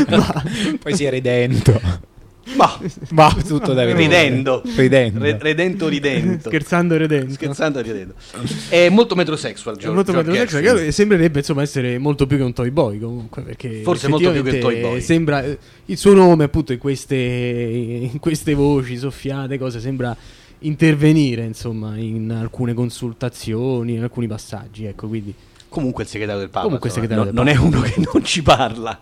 Poi si è redento. Ma, Ma tutto da vedere. ridendo. Ridendo. Re- redento, ridento. Scherzando e redendo. Scherzando e ridendo. È molto metrosexual, È George, molto George metrosexual, Gershwin. che sembrerebbe insomma essere molto più che un toy boy comunque, perché Forse molto più che un toy boy. sembra eh, il suo nome appunto in queste, in queste voci soffiate cose sembra intervenire insomma in alcune consultazioni, in alcuni passaggi, ecco, quindi Comunque il segretario del Papa. Comunque il insomma, segretario no- del non Papa. è uno che non ci parla.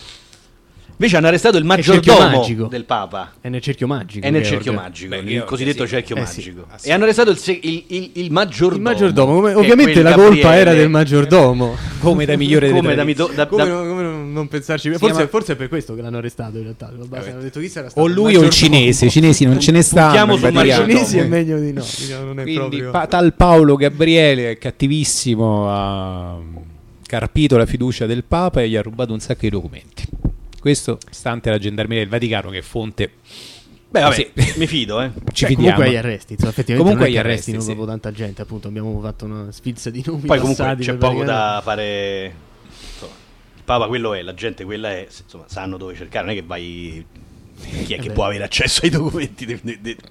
Invece hanno arrestato il cerchio maggiordomo magico. del Papa. è nel cerchio magico. È nel Georg. cerchio magico, Beh, il Georg, cosiddetto sì. cerchio Eh sì. magico. Ah, sì. E hanno arrestato il, se- il, il, il maggiordomo. Il maggiordomo, come- che è ovviamente quel la colpa Gabriele- era del maggiordomo. Come da migliore delle Come da, tradizioni. mito- da- Come, da- non, come non- non pensarci? Si Forse, chiama- forse è per questo che l'hanno arrestato in realtà. Basta, hanno detto chi sarà stato O lui o il cinese. I cinesi non ce ne stanno. Puntiamo in sul I Vaticano. maggiordomo. cinesi è meglio di no. Diciamo, non è Quindi proprio. pa- tal Paolo Gabriele, cattivissimo, ha carpito la fiducia del Papa e gli ha rubato un sacco di documenti. Questo stante la gendarmeria del Vaticano, che è fonte. Beh, vabbè, Sì. mi fido, eh. Ci Beh, fidiamo. comunque agli arresti, insomma, effettivamente Comunque non è che agli arresti, arrestino sì. proprio tanta gente, appunto, abbiamo fatto una sfilza di nomi Poi comunque passati c'è per poco Vaticano. da fare. Insomma, il Papa quello è, la gente quella è, insomma, sanno dove cercare, non è che vai. Chi è Eh che beh. può avere accesso ai documenti? De- de- de-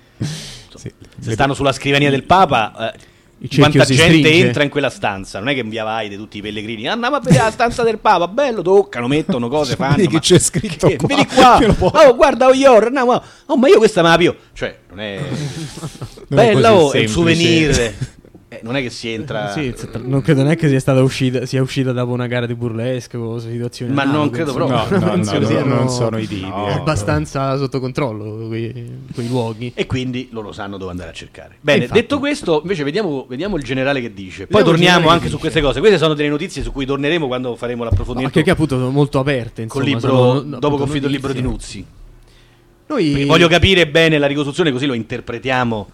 Sì. Se stanno sulla scrivania del Papa, eh, Il cerchio quanta si gente stringe. entra in quella stanza? Non è che via vai di tutti i pellegrini. Andiamo a vedere la stanza del Papa, bello, toccano, mettono cose, fanno. Vedi che ma- c'è scritto Sì, qua. Vieni qua, Io lo posso- oh, guarda, oh, io, no, ma, oh, ma io questa me la pio. Cioè, non è Non è bella, così oh, è un semplice. souvenir. Eh, non è che si entra. Sì, z- non credo neanche sia stata uscita, sia uscita dopo una gara di burlesque o situazioni Ma non analoghe, credo insomma. proprio. No, no, Penso no, no, siano non sono i tipi. No. eh. abbastanza sotto controllo quei, quei luoghi. E quindi loro sanno dove andare a cercare. Bene, infatti. detto questo, invece vediamo, vediamo il generale che dice. Poi Vediamo il torniamo generale anche che su dice. queste cose. Queste sono delle notizie su cui torneremo quando faremo No, l'approfondimento anche che appunto sono molto aperte, col insomma, libro, sono, no, dopo appunto, che ho finito il libro di notizie. Nuzzi. Noi Perché voglio capire bene la ricostruzione, così lo interpretiamo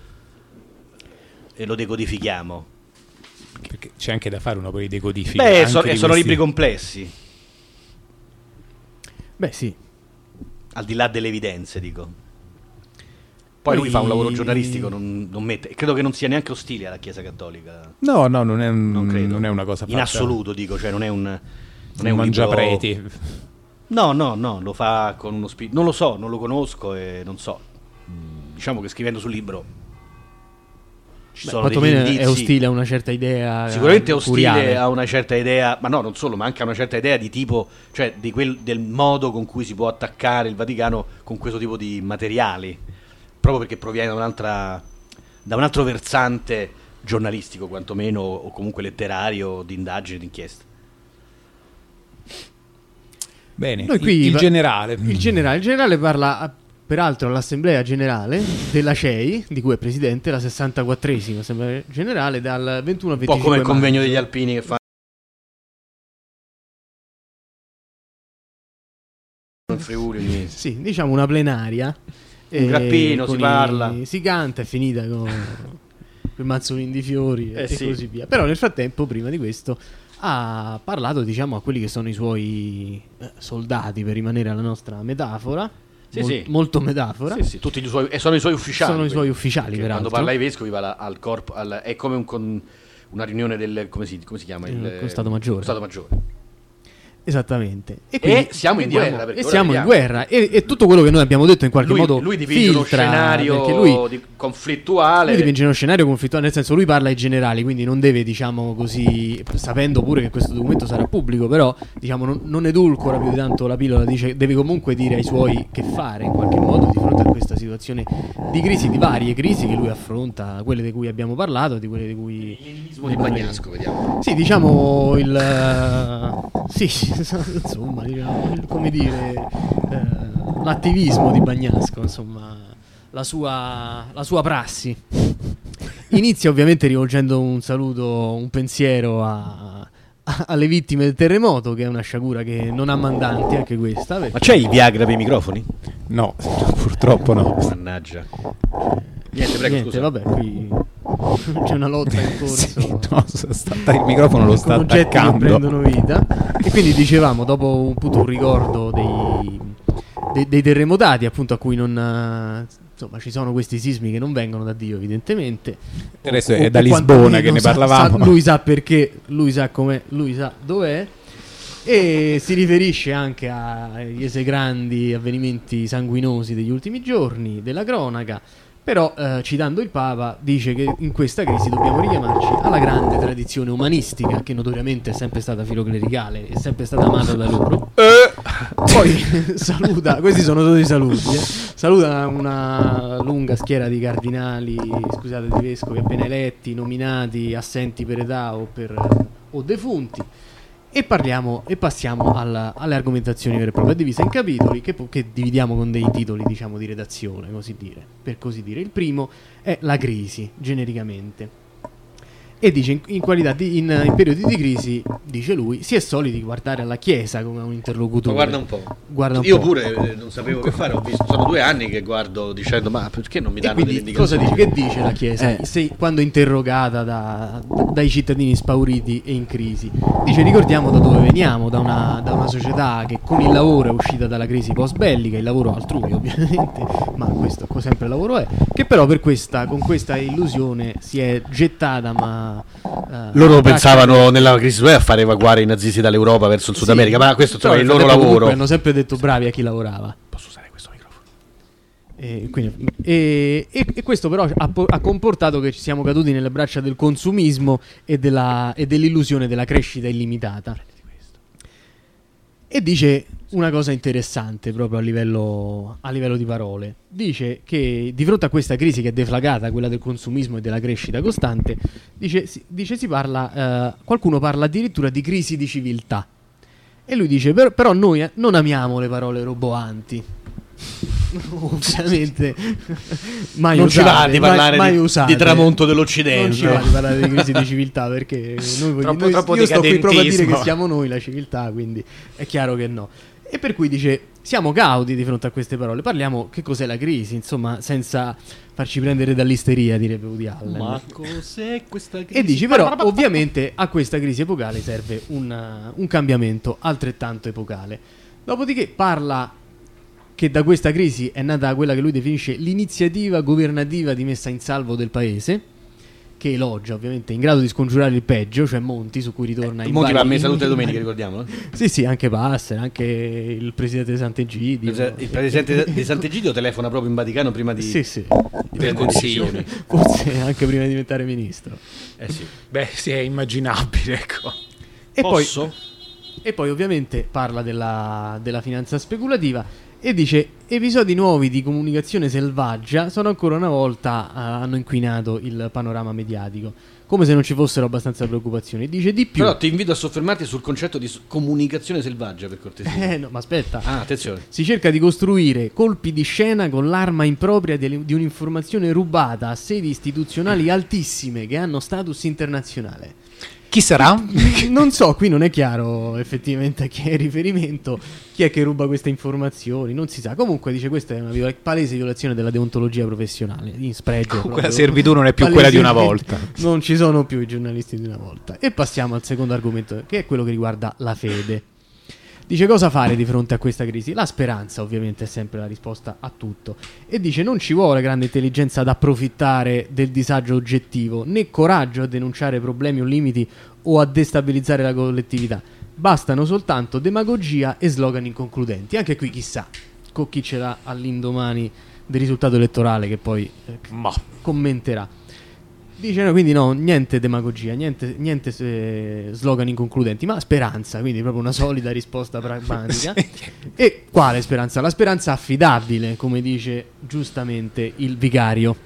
e lo decodifichiamo. Perché c'è anche da fare una poi di decodifica. Beh, anche so- di e sono questi- libri complessi. Beh, sì. Al di là delle evidenze, dico. Poi Poi- lui fa un lavoro giornalistico, non, non mette. Credo che non sia neanche ostile alla Chiesa Cattolica. No, no, non è, un- Non credo. non è una cosa In fatta- assoluto, dico, cioè non è un. Non è un un mangiapreti. libro- No, no, no, lo fa con uno spirito. Non lo so, non lo conosco e non so. Mm, Diciamo che scrivendo sul libro ci Beh, sono degli quantomeno indizi. è ostile a una certa idea. Sicuramente è ostile curiale. a una certa idea, ma no, non solo, ma anche a una certa idea di tipo, cioè di quel, del modo con cui si può attaccare il Vaticano con questo tipo di materiali, proprio perché proviene da un'altra, da un altro versante giornalistico, quantomeno, o comunque letterario, di indagine, di inchiesta. Bene, Noi il- qui il, va- generale. Il generale, il generale parla a- peraltro all'assemblea generale della C E I, di cui è presidente, la sessantaquattresima assemblea generale, dal ventuno al Un po' venticinque come il convegno maggio. degli alpini che fa in Friuli. quindi- Sì, diciamo una plenaria. Un grappino, con si i- parla. Si canta, è finita con il mazzolino di fiori Eh e sì. così via. Però nel frattempo, prima di questo, ha parlato, diciamo, a quelli che sono i suoi eh, soldati, per rimanere alla nostra metafora. Sì, Mol- sì. Molto metafora. Sì, sì, tutti i suoi, e sono i suoi ufficiali. Sono i suoi quelli. ufficiali, Perché peraltro. Quando parla ai vescovi va la- al corpo, al- è come un con- una riunione del, come si, come si chiama? Il, Il- con Stato Maggiore. Stato Maggiore. Esattamente. E siamo in vediamo- guerra, perché E ora siamo in vediamo. guerra. E, e tutto quello che noi abbiamo detto in qualche Lui, modo lui dipinge uno filtra, scenario perché lui, di- conflittuale. lui dipinge uno scenario conflittuale, nel senso lui parla ai generali, quindi non deve, diciamo così, sapendo pure che questo documento sarà pubblico, però diciamo non, non edulcora più di tanto la pillola, dice, deve comunque dire ai suoi che fare in qualche modo di fronte a questa situazione di crisi, di varie crisi che lui affronta, quelle di cui abbiamo parlato, di quelle di cui L'ennismo di Bagnasco, vediamo. sì, diciamo il eh, sì, insomma, diciamo, il- come dire, eh, l'attivismo di Bagnasco, insomma, la sua, la sua prassi. Inizia ovviamente rivolgendo un saluto, un pensiero a, a- alle vittime del terremoto, che è una sciagura che non ha mandanti, anche questa. perché- Ma c'è il Viagra per i microfoni? No, purtroppo no. Mannaggia. Niente, prego, Niente, scusa. vabbè, qui c'è una lotta in corso. Sì, no, sta- il microfono lo sta con oggetti che attaccando. prendono vita. E quindi dicevamo, dopo un, appunto, un ricordo dei, dei, dei terremotati, appunto, a cui non eh, insomma ci sono questi sismi che non vengono da Dio, evidentemente. Del resto O- è o da Lisbona quantomeno che ne sa- parlavamo. sa- lui sa perché, lui sa com'è, lui sa dov'è. E si riferisce anche agli esegrandi avvenimenti sanguinosi degli ultimi giorni della cronaca. Però, eh, citando il Papa, dice che in questa crisi dobbiamo richiamarci alla grande tradizione umanistica, che notoriamente è sempre stata filoclericale, è sempre stata amata da loro. Poi saluta, questi sono tutti i saluti, eh. Saluta una lunga schiera di cardinali, scusate, di vescovi appena eletti, nominati, assenti per età o, per, o defunti. E parliamo e passiamo alla- alle argomentazioni vere e proprie, divise in capitoli che, po- che dividiamo con dei titoli, diciamo, di redazione, così dire, per così dire. Il primo è la crisi, genericamente. E dice in, in qualità di, in, in periodi di crisi, dice lui, si è soliti guardare alla Chiesa come a un interlocutore. Ma guarda un po'. Guarda un Io po'. pure eh, non sapevo che fare, ho visto, sono due anni che guardo dicendo ma perché non mi E danno delle quindi cosa indicazioni? dice? Che dice la Chiesa? Eh. Se- quando interrogata da- dai cittadini spauriti e in crisi, dice: ricordiamo da dove veniamo, da una, da una società che con il lavoro è uscita dalla crisi post bellica, il lavoro altrui ovviamente, ma questo co- sempre lavoro è, che però per questa, con questa illusione si è gettata, ma eh, Loro a braccia- pensavano nella crisi a fare evacuare i nazisti dall'Europa verso il Sud Sì, America, ma questo insomma, è il però loro nel frattempo lavoro. comunque hanno sempre detto bravi a chi lavorava. Posso usare questo microfono? E, quindi- e- e- e questo però ha, po- ha comportato che ci siamo caduti nelle braccia del consumismo e, della, e dell'illusione della crescita illimitata. E dice una cosa interessante proprio a livello, a livello di parole. Dice che di fronte a questa crisi che è deflagrata, quella del consumismo e della crescita costante, dice, si, dice si parla, eh, qualcuno parla addirittura di crisi di civiltà. E lui dice: però, però noi eh, non amiamo le parole roboanti. Ovviamente mai Non ci usate, va di mai- parlare mai di- usate. di tramonto dell'Occidente. Non ci va di parlare di crisi di civiltà, perché noi, vogliamo- Troppo- noi- troppo io sto qui proprio a dire che decadentismo. siamo noi la civiltà, quindi è chiaro che no. E per cui dice: siamo cauti di fronte a queste parole, parliamo che cos'è la crisi, insomma, senza farci prendere dall'isteria, direbbe Woody Allen. Ma cos'è questa crisi? E dici però ovviamente a questa crisi epocale serve un, uh, un cambiamento altrettanto epocale. Dopodiché parla che da questa crisi è nata quella che lui definisce l'iniziativa governativa di messa in salvo del paese, che elogia, ovviamente, in grado di scongiurare il peggio, cioè Monti, su cui ritorna eh, in Monti va a vari- messa tutte le domeniche, ricordiamo. Eh? Sì, sì, anche Passer, anche il presidente di Sant'Egidio. Il presidente di Sant'Egidio telefona proprio in Vaticano prima di, Sì, sì. di prendere decisioni. Forse anche prima di diventare ministro. Eh sì. Beh, sì, è immaginabile, ecco. E Posso? poi, e poi ovviamente parla della, della finanza speculativa e dice: episodi nuovi di comunicazione selvaggia sono ancora una volta uh, hanno inquinato il panorama mediatico, come se non ci fossero abbastanza preoccupazioni. Dice di più. Però ti invito a soffermarti sul concetto di s- comunicazione selvaggia, per cortesia. Eh no, ma aspetta. Ah, attenzione. Si cerca di costruire colpi di scena con l'arma impropria di, di un'informazione rubata a sedi istituzionali altissime che hanno status internazionale. Chi sarà? Non so, qui non è chiaro effettivamente a chi è riferimento, chi è che ruba queste informazioni, non si sa. Comunque dice questa è una viola- palese violazione della deontologia professionale, in spregio. Quella proprio. servitù non è più quella di una volta. Non ci sono più i giornalisti di una volta. E passiamo al secondo argomento, che è quello che riguarda la fede. Dice: cosa fare di fronte a questa crisi? La speranza ovviamente è sempre la risposta a tutto. E dice: non ci vuole grande intelligenza ad approfittare del disagio oggettivo, né coraggio a denunciare problemi o limiti o a destabilizzare la collettività. Bastano soltanto demagogia e slogan inconcludenti. Anche qui chissà con chi ce l'ha all'indomani del risultato elettorale, che poi eh, Ma commenterà. Dice no, quindi no, niente demagogia, niente, niente eh, slogan inconcludenti, ma speranza, quindi proprio una solida risposta pragmatica. E quale speranza? La speranza affidabile, come dice giustamente il vicario,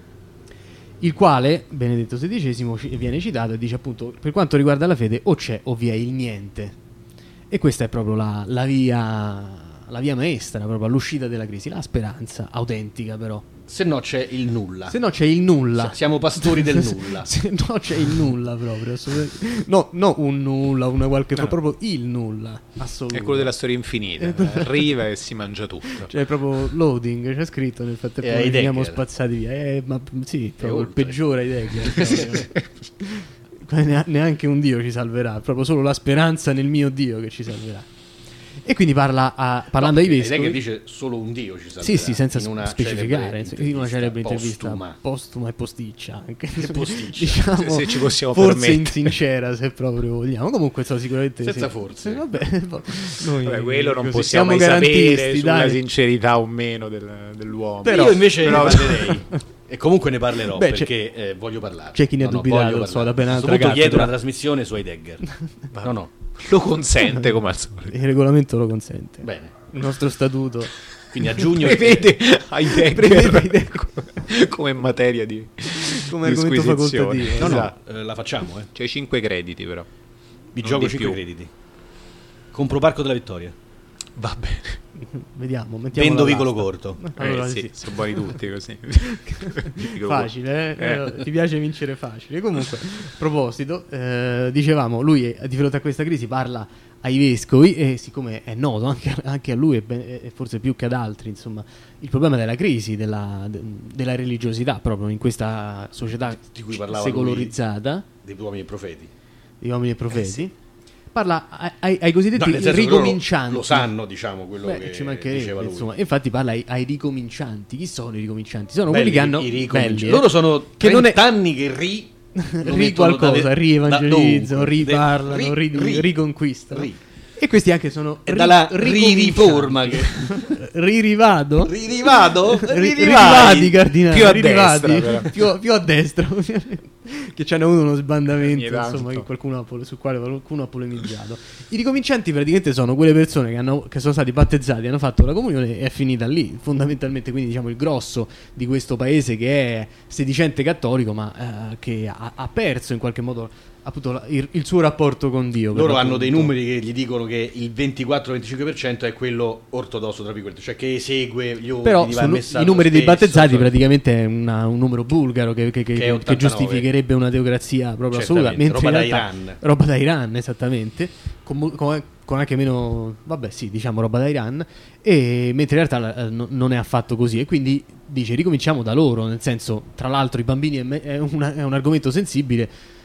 il quale, Benedetto sedicesimo, ci- viene citato e dice appunto: per quanto riguarda la fede o c'è o vi è il niente. E questa è proprio la, la via la via maestra, proprio all'uscita della crisi, la speranza autentica però. Se no c'è il nulla. Se no c'è il nulla. S- siamo pastori del nulla. Se no c'è il nulla proprio, assolutamente. No, no un nulla, una qualche No. proprio il nulla assoluto. è quello della storia infinita. È quello- Arriva e si mangia tutto. Cioè proprio loading, c'è scritto nel frattempo E che Heidegger. veniamo spazzati via. Eh, ma sì, proprio il oltre. peggiore Heidegger. proprio. Nea- Neanche un Dio ci salverà, proprio solo la speranza nel mio Dio che ci salverà. E quindi parla a, parlando No, ai perché vescovi. dice solo un dio ci salverà. Sì, sì, senza in una specificare, celebre in una celebre intervista postuma. postuma e posticcia anche. posticcia. Diciamo, Se- se ci possiamo forse permettere. insincera, se proprio vogliamo. Comunque so, sicuramente Senza sì. forse. Eh, vabbè, noi Vabbè, quello non così possiamo siamo mai sapere garantisti, sulla dai. sincerità o meno del- dell'uomo. Però- Io invece però- ne parlerei. E comunque ne parlerò Beh, perché eh, voglio parlare. c'è chi ne ha dubitato, voglio so, parlare. da ben A questo altra punto chiedo cattedra. una trasmissione su Heidegger. No, no. Lo consente come al solito. Il regolamento lo consente. Bene. Il nostro statuto Quindi a giugno Prevede Prevede Heidegger Heidegger. come materia di come argomento disquisizione. facoltativo. No, no, Esatto. eh, la facciamo, eh. C'hai cinque crediti però. Vi Non gioco di cinque più. crediti. Compro Parco della Vittoria. Va bene. Vediamo, mettiamo Vendo la vicolo lasta. corto. Allora, Eh, sì, sì. sono buoni tutti così. Facile, eh? Eh. Eh, ti piace vincere facile. Comunque, a proposito, eh, dicevamo, lui eh, di fronte a questa crisi parla ai vescovi e siccome è noto anche, anche a lui e, ben- e forse più che ad altri, insomma, il problema della crisi, della, de- della religiosità proprio in questa società Di cui parlava secolarizzata Dei uomini e profeti. di uomini e profeti, parla ai, ai- ai cosiddetti No, nel senso che loro ricomincianti. Lo sanno, diciamo, quello Beh, che ci mancherebbe, diceva lui. insomma. Infatti parla ai, ai ricomincianti. Chi sono i ricomincianti? Sono Belli, quelli che hanno i ricominci- belli, eh. Loro sono che non è trenta anni che ri lo ri mettono qualcosa, da- rievangelizzo, da- riparlano, ri- ri- ri- riconquistano. ri. E questi anche sono È dalla ricomincianti. ri-riforma che Ririvado? Ririvado? Ri- Ririvai? Ririvati, cardinale. Più a ririvati. destra, però. più, più a destra. Che ci hanno avuto uno sbandamento, Ogni tanto. insomma, che qualcuno ha pole- sul quale qualcuno ha polemizzato. I ricomincianti praticamente sono quelle persone che, hanno, che sono stati battezzati, hanno fatto la comunione e è finita lì. Fondamentalmente, quindi, diciamo, il grosso di questo paese che è sedicente cattolico, ma eh, che ha, ha perso in qualche modo appunto la- il, il suo rapporto con Dio. per Loro hanno dei l'appunto. numeri che gli dicono che il ventiquattro venticinque per cento è quello ortodosso, tra virgolette, cioè che esegue gli ordini, Però va sul- al messaggio i numeri dei spesso, battezzati cioè- praticamente è una- un numero bulgaro che, che- che- Che è che ottantanove. giustificherebbe una teocrazia proprio assoluta, Certamente, mentre roba in da realtà- Iran. roba da Iran, esattamente, con, mo- con- con anche meno, vabbè sì, diciamo roba da Iran, e mentre in realtà eh, no- non è affatto così, e quindi dice ricominciamo da loro, nel senso, tra l'altro i bambini è, me- è una- è un argomento sensibile.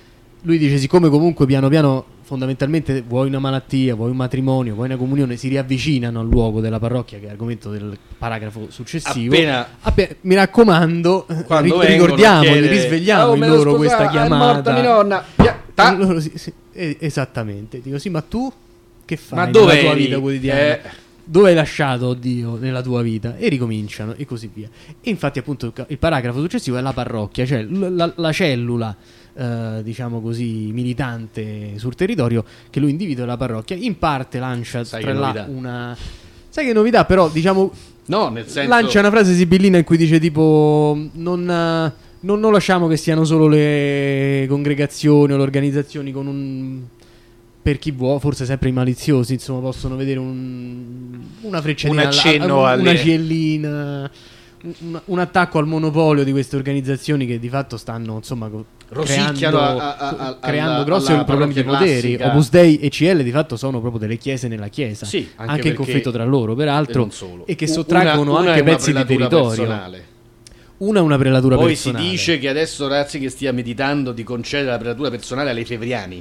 lui dice siccome comunque piano piano fondamentalmente vuoi una malattia, vuoi un matrimonio, vuoi una comunione, si riavvicinano al luogo della parrocchia, che è argomento del paragrafo successivo. Appena, Appena, mi raccomando, quando ri- ricordiamoli, chiedere, risvegliamo oh, in me loro scusa, questa chiamata. È morta mia nonna. Yeah, ta- loro si, si, eh, esattamente. Dico sì, ma tu che fai ma nella dove tua eri? vita quotidiana? Eh. Dove hai lasciato Dio nella tua vita? E ricominciano e così via. E infatti appunto il paragrafo successivo è la parrocchia, cioè l- la, la cellula eh, diciamo così militante sul territorio che lui individua è la parrocchia. In parte lancia Sai tra che là novità. una... Sai che novità però diciamo... No, nel senso... Lancia una frase sibillina in cui dice tipo non, eh, non, non lasciamo che siano solo le congregazioni o le organizzazioni con un... Per chi vuole, forse sempre i maliziosi, insomma, possono vedere un, una frecciatina, Un accenno alla- alle- una ciellina, un, un attacco al monopolio di queste organizzazioni che di fatto stanno, insomma, co- Rosicchiano creando, a- a- a- creando alla- grossi alla problemi di parrocchia poteri. classica. Opus Dei e C L di fatto sono proprio delle chiese nella chiesa, Sì, anche, anche in conflitto tra loro, e peraltro, non solo. e che U- sottraggono una- una anche è una pezzi di prelatura territorio. personale. Una è una prelatura Poi personale. si dice che adesso Ratzinger stia meditando di concedere la prelatura personale ai lefebvriani.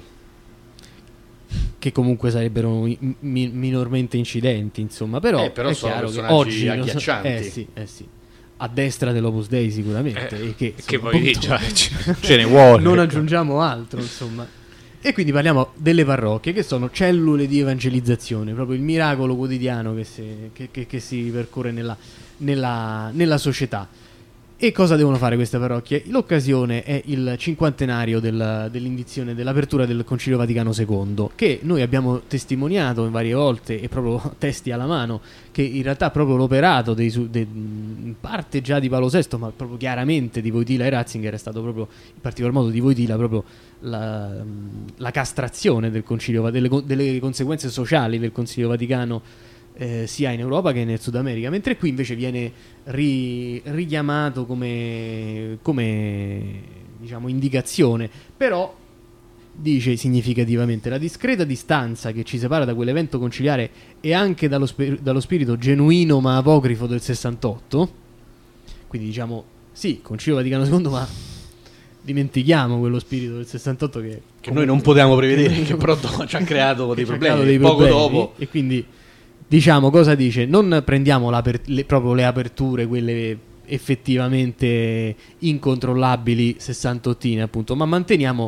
Che comunque sarebbero i- mi- minormente incidenti, insomma, però, Eh, però è sono chiaro che personaggi oggi lo so- agghiaccianti. eh sì, eh sì. A destra dell'Opus Dei sicuramente, Eh, e che, che insomma, poi appunto, già ce- ce ne vuole. non aggiungiamo altro, insomma. E quindi parliamo delle parrocchie, che sono cellule di evangelizzazione, proprio il miracolo quotidiano che si, che, che- che si percorre nella, nella, nella società. E cosa devono fare queste parrocchie? L'occasione è il cinquantenario del- dell'indizione dell'apertura del Concilio Vaticano secondo, che noi abbiamo testimoniato in varie volte e proprio testi alla mano, che in realtà proprio l'operato dei su- de- in parte già di Paolo sesto, ma proprio chiaramente di Wojtyla e Ratzinger è stato proprio, in particolar modo di Wojtyla, proprio la, la castrazione del Concilio, Va- delle, co- delle conseguenze sociali del Concilio Vaticano eh, sia in Europa che nel Sud America, mentre qui invece viene ri- richiamato come, come diciamo indicazione, però dice significativamente la discreta distanza che ci separa da quell'evento conciliare e anche dallo, spe- dallo spirito genuino ma apocrifo del sessantotto, quindi diciamo sì, Concilio Vaticano secondo, ma dimentichiamo quello spirito del sessantotto che, Che noi non potevamo prevedere, che però do- ci ha creato che dei ci ha problemi. creato dei Poco problemi, dopo. e quindi diciamo cosa dice, non prendiamo l'aper- le, proprio le aperture, quelle effettivamente incontrollabili sessantottine appunto, ma manteniamo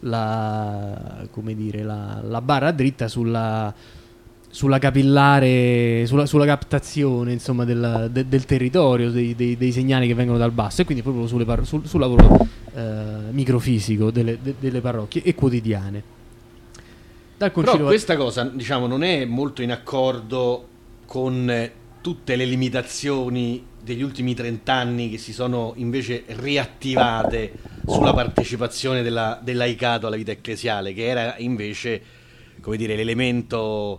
la, come dire, la, la barra dritta sulla, sulla capillare, sulla, sulla captazione insomma del, de- del territorio, dei, dei- dei segnali che vengono dal basso, e quindi proprio sulle par- sul, sul lavoro eh, microfisico delle, de- delle parrocchie e quotidiane. Dal Però concilio questa cosa, diciamo, non è molto in accordo con eh, tutte le limitazioni degli ultimi trent'anni che si sono invece riattivate sulla partecipazione della, del laicato alla vita ecclesiale, che era invece, come dire, l'elemento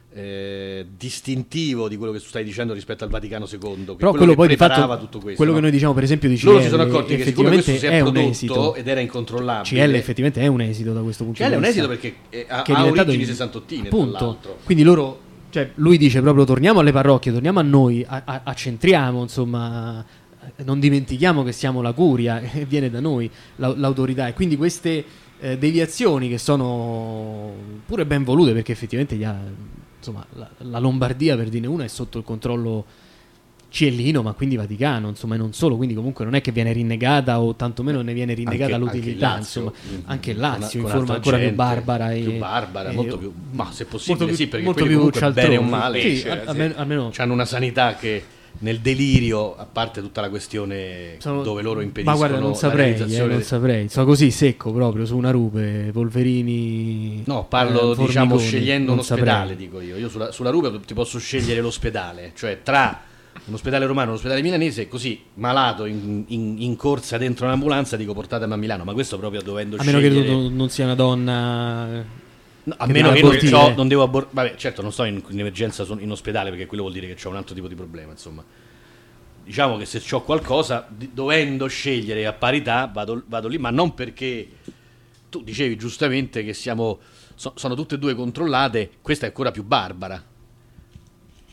eh, distintivo di quello che tu stai dicendo rispetto al Vaticano secondo, che Però quello quello che poi di preparava fatto, tutto questo, quello no? che noi diciamo per esempio di C L, Loro si sono accorti che siccome questo si effettivamente è è un prodotto esito. ed era incontrollabile, C L effettivamente è un esito da questo punto C L di è un vista. esito perché eh, ha, Che è ha diventato origini in- sessantottine, tra appunto. l'altro. Quindi loro, cioè lui dice proprio torniamo alle parrocchie, torniamo a noi, a- a- accentriamo, insomma, non dimentichiamo che siamo la curia e viene da noi la- l'autorità, e quindi queste eh, deviazioni che sono pure ben volute, perché effettivamente gli ha- insomma, la, la Lombardia, per dirne una, è sotto il controllo ciellino, ma quindi Vaticano, insomma, e non solo, quindi comunque non è che viene rinnegata o tantomeno ne viene rinnegata Anche- l'utilità, anche il Lazio, insomma, mm, anche il con- Lazio con in forma altra ancora più gente, barbara e, più barbara, e- molto più, ma se possibile molto più- sì, perché molto quelli più comunque bene o cialtroni. male Sì, cioè, al- almeno, almeno hanno una sanità che nel delirio, a parte tutta la questione sono- dove loro impediscono ma guarda, non la saprei, eh, realizzazione non de- saprei, sono così secco proprio su una rupe, polverini. No, parlo eh, diciamo formiconi, scegliendo un non ospedale, saprei. dico io. Io sulla, sulla Rupe ti posso scegliere l'ospedale, cioè tra un ospedale romano e un ospedale milanese, così malato in, in- in corsa dentro un'ambulanza dico portatemi a Milano, ma questo proprio dovendo A meno scegliere. che tu non- non sia una donna. No, a che meno deve che non, abortire. c'ho- non devo abortire. Vabbè, certo, non sto in, in emergenza sono in ospedale, perché quello vuol dire che ho un altro tipo di problema, insomma. Diciamo che se ho qualcosa, di- dovendo scegliere a parità, vado, vado lì, ma non perché tu dicevi giustamente che siamo so- sono tutte e due controllate, questa è ancora più barbara.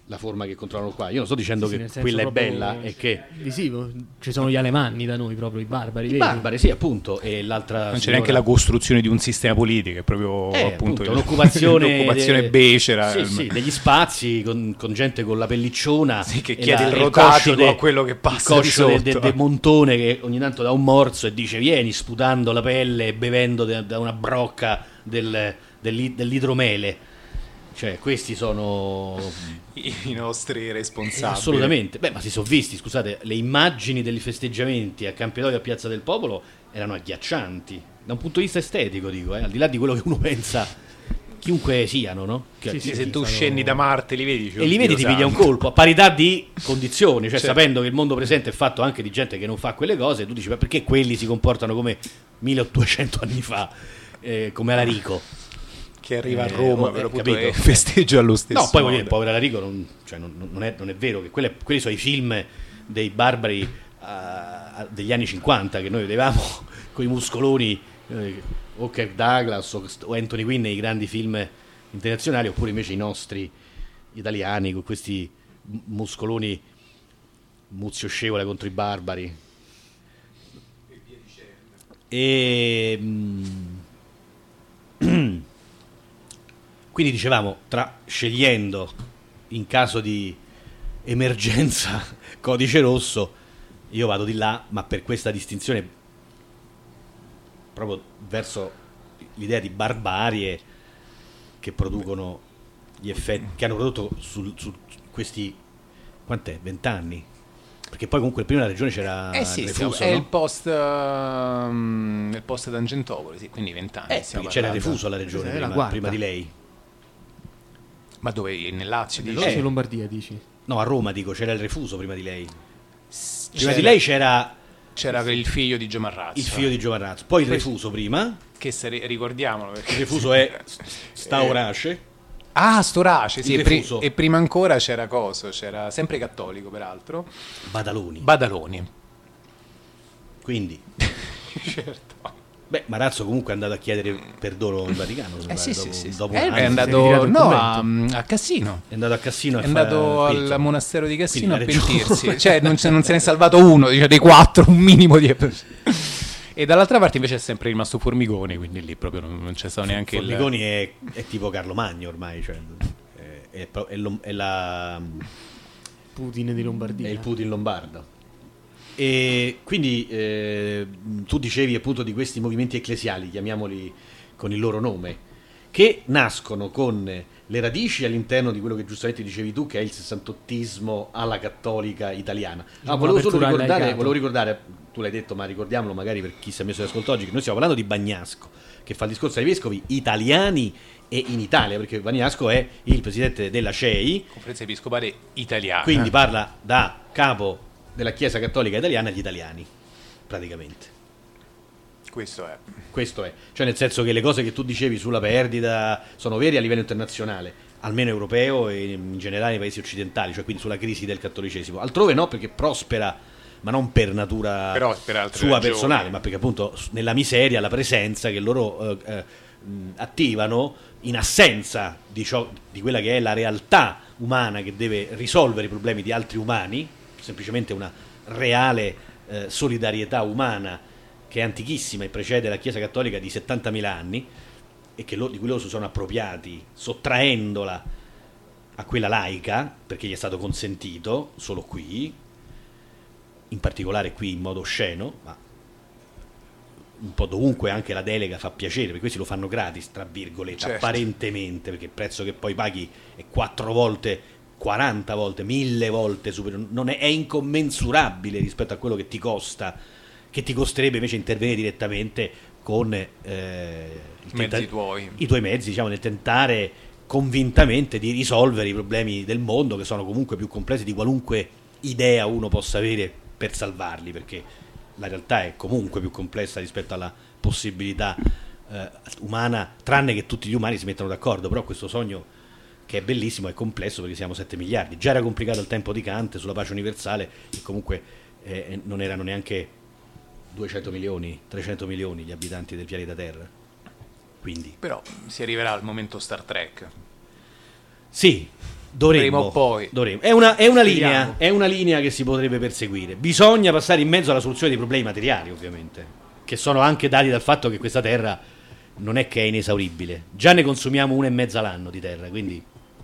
la forma che controllano qua. Io non sto dicendo Sì, che sì, quella è proprio bella e che visivo. Ci sono gli alemanni da noi, proprio i barbari. i veri. barbari, sì, appunto, e l'altra Non c'è signora- neanche la costruzione di un sistema politico, è proprio Eh, appunto, appunto, il- un'occupazione, l'occupazione de- becera. sì, sì, degli spazi con, con gente con la pellicciona Sì, che e chiede la- il e rotatico coscio a quello che passa il di coscio de- sotto. de- de montone che ogni tanto dà un morso e dice vieni, sputando la pelle e bevendo de- da una brocca del, dell'i- dell'idromele. Cioè, questi sono I nostri responsabili. assolutamente. Beh, ma si sono visti, scusate, le immagini degli festeggiamenti a Campidoglio a Piazza del Popolo erano agghiaccianti. Da un punto di vista estetico, dico, eh, al di là di quello che uno pensa, chiunque siano, no? Che- Sì, Sì, sì, se tu sono- scendi da Marte li vedi, dici, e li vedi "Oddio ti piglia un santo". colpo a parità di condizioni, cioè Certo. sapendo che il mondo presente è fatto anche di gente che non fa quelle cose, tu dici ma perché quelli si comportano come milleottocento anni fa, eh, come Alarico. Che arriva a Eh, Roma oh, per eh, appunto, capito? e festeggia allo stesso No, poi voglio modo. dire, povero Alarico non, cioè, non, non è, non è vero che quelle- quelli sono i film dei barbari ah, degli anni cinquanta che noi vedevamo con i muscoloni, eh, o Kirk Douglas o, o Anthony Quinn nei grandi film internazionali, oppure invece i nostri italiani con questi m- muscoloni Muzio Scevola contro i barbari e mm, quindi dicevamo, tra scegliendo in caso di emergenza codice rosso, io vado di là, ma per questa distinzione proprio verso l'idea di barbarie che producono gli effetti che hanno prodotto su, su questi quant'è? vent'anni? Perché poi comunque prima la regione c'era Eh sì, il stiamo- refuso, è no? il post ehm, il post Tangentopoli, sì, quindi vent'anni. Eh, stiamo perché c'era il parlando. refuso alla regione Questa è la prima, quarta. prima di lei. Ma dove? Nel Lazio? Nel dici? Lazio Eh. in Lombardia, dici? No, a Roma dico, c'era il refuso prima di lei. Prima C'era- di lei c'era C'era il figlio di Gio Marrazzo. il figlio di Giovanazzo, poi il refuso prima. Che se ri- ricordiamolo perché... Il refuso è Staurace. Ah, Storace, sì, Il e, pri- refuso. e prima ancora c'era coso, c'era sempre cattolico peraltro, Badaloni. Badaloni. Quindi, Certo. beh, Marazzo comunque è andato a chiedere perdono in Vaticano. mi Eh pare, sì, dopo, sì, sì. dopo Eh, anni. è Si è andato ritirato il no, convento. a, mm, a Cassino. È andato a Cassino a È andato fare al penso. monastero di Cassino a Quindi la regione- pentirsi. Cioè, non, se- non se ne è salvato uno, dice, dei quattro, un minimo di... E dall'altra parte invece è sempre rimasto Formigoni, quindi lì proprio non, non c'è stato neanche Formigoni è, è tipo Carlo Magno ormai, cioè, è, è pro- è lo- è la, Putin di Lombardia. è il Putin lombardo. E quindi eh, tu dicevi appunto di questi movimenti ecclesiali, chiamiamoli con il loro nome, che nascono con le radici all'interno di quello che giustamente dicevi tu, che è il sessantottismo alla cattolica italiana. No, volevo solo Un'apertura ricordare, all'aicato. volevo ricordare, tu l'hai detto, ma ricordiamolo magari per chi si è messo ad ascolto oggi, che noi stiamo parlando di Bagnasco, che fa il discorso ai vescovi italiani e in Italia, perché Bagnasco è il presidente della C E I, Conferenza episcopale italiana. quindi parla da capo della Chiesa Cattolica Italiana agli italiani, praticamente. Questo è. Questo è, cioè nel senso che le cose che tu dicevi sulla perdita sono vere a livello internazionale, almeno europeo e in generale nei paesi occidentali, cioè quindi sulla crisi del cattolicesimo. Altrove no, perché prospera, ma non per natura Però per altre sua ragioni. personale, ma perché appunto nella miseria la presenza che loro eh, eh, mh, attivano in assenza di, ciò, di quella che è la realtà umana che deve risolvere i problemi di altri umani, semplicemente una reale eh, solidarietà umana che è antichissima e precede la Chiesa Cattolica di settantamila anni e che lo, di cui loro si sono appropriati sottraendola a quella laica perché gli è stato consentito solo qui, in particolare qui in modo osceno, ma un po' dovunque anche la delega fa piacere, perché questi lo fanno gratis, tra virgolette, Certo. apparentemente, perché il prezzo che poi paghi è quattro volte, quaranta volte, mille volte superiore, non è, è incommensurabile rispetto a quello che ti costa, che ti costerebbe invece intervenire direttamente con eh, il Mezzi tenta- tuoi. i tuoi mezzi, diciamo, nel tentare convintamente di risolvere i problemi del mondo, che sono comunque più complessi di qualunque idea uno possa avere per salvarli, perché la realtà è comunque più complessa rispetto alla possibilità eh, umana, tranne che tutti gli umani si mettano d'accordo. Però questo sogno, che è bellissimo, è complesso perché siamo sette miliardi. Già era complicato al tempo di Kant sulla pace universale, e comunque eh, non erano neanche duecento milioni, trecento milioni gli abitanti del pianeta Terra. Quindi Però si arriverà al momento Star Trek. sì, Dovremmo, prima o poi. dovremmo. È una, è una Speriamo. linea, è una linea che si potrebbe perseguire. Bisogna passare in mezzo alla soluzione dei problemi materiali, ovviamente, che sono anche dati dal fatto che questa terra non è che è inesauribile. Già ne consumiamo una e mezza l'anno di terra, quindi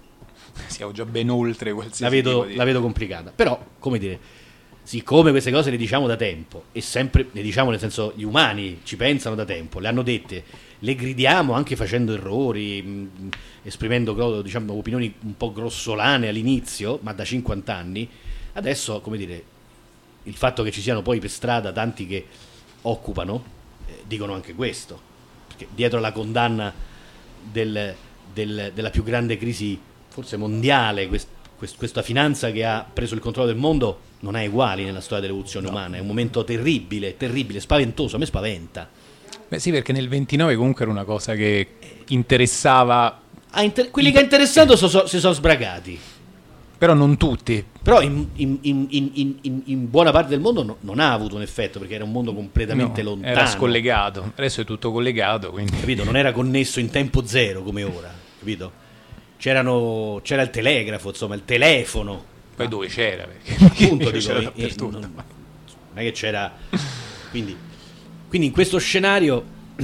Siamo già ben oltre qualsiasi la vedo, tipo di... la vedo complicata. Però, come dire, siccome queste cose le diciamo da tempo, e sempre le diciamo nel senso gli umani ci pensano da tempo, le hanno dette, le gridiamo anche facendo errori, mh, esprimendo, diciamo, opinioni un po' grossolane all'inizio, ma da cinquanta anni, adesso, come dire, il fatto che ci siano poi per strada tanti che occupano, eh, dicono anche questo, perché dietro alla condanna del, del, della più grande crisi forse mondiale, quest, quest, questa finanza che ha preso il controllo del mondo non ha uguali nella storia dell'evoluzione no. umana, è un momento terribile, terribile, spaventoso, a me spaventa. Beh sì, perché nel ventinove comunque era una cosa che interessava... Inter- quelli che ha interessato so, so, si sono sbragati. Però non tutti. Però in, in, in, in, in, in buona parte del mondo no, non ha avuto un effetto, perché era un mondo completamente No, lontano. era scollegato, adesso è tutto collegato, quindi... Capito? Non era connesso in tempo zero come ora, capito? C'erano, c'era il telegrafo, insomma, il telefono. Poi dove c'era? Perché Appunto, dico, c'era eh, dappertutto. non, non è che c'era... Quindi, quindi in questo scenario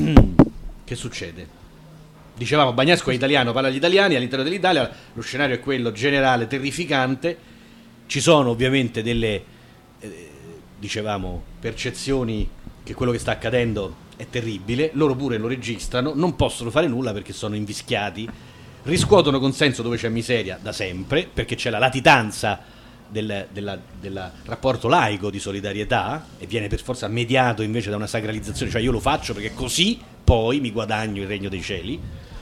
che succede? Dicevamo, Bagnasco è italiano, parla agli italiani, all'interno dell'Italia lo scenario è quello generale, terrificante. Ci sono ovviamente delle, eh, dicevamo, percezioni che quello che sta accadendo è terribile, loro pure lo registrano, non possono fare nulla perché sono invischiati, riscuotono consenso dove c'è miseria da sempre, perché c'è la latitanza del della, della rapporto laico di solidarietà e viene per forza mediato invece da una sacralizzazione, cioè io lo faccio perché così poi mi guadagno il regno dei cieli.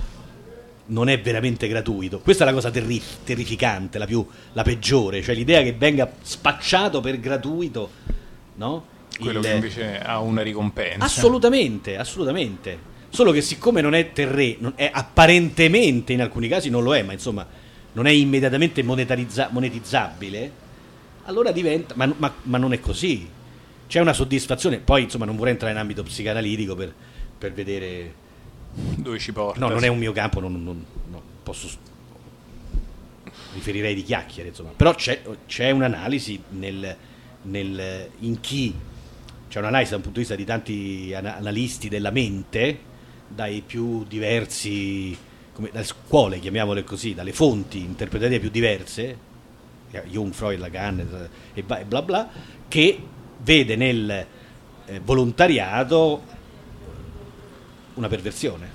Non è veramente gratuito. Questa è la cosa terri- terrificante, la più la peggiore, cioè l'idea che venga spacciato per gratuito, no? Quello Il... che invece ha una ricompensa. Assolutamente, assolutamente. Solo che siccome non è terreno, è apparentemente in alcuni casi non lo è, ma insomma non è immediatamente monetarizza- monetizzabile, allora diventa, ma, ma, ma non è così. C'è una soddisfazione, poi insomma non vorrei entrare in ambito psicanalitico per, per vedere dove ci porta. no, non è un mio campo, non, non, non posso riferirei di chiacchiere, insomma. Però c'è, c'è un'analisi nel, nel in chi c'è un'analisi da un punto di vista di tanti analisti della mente, dai più diversi, come, dalle scuole, chiamiamole così, dalle fonti interpretative più diverse, Jung, Freud, Lacan e bla bla, che vede nel eh, volontariato una perversione.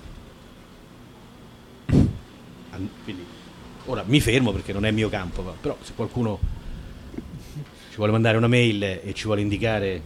Quindi ora mi fermo perché non è il mio campo, però se qualcuno ci vuole mandare una mail e ci vuole indicare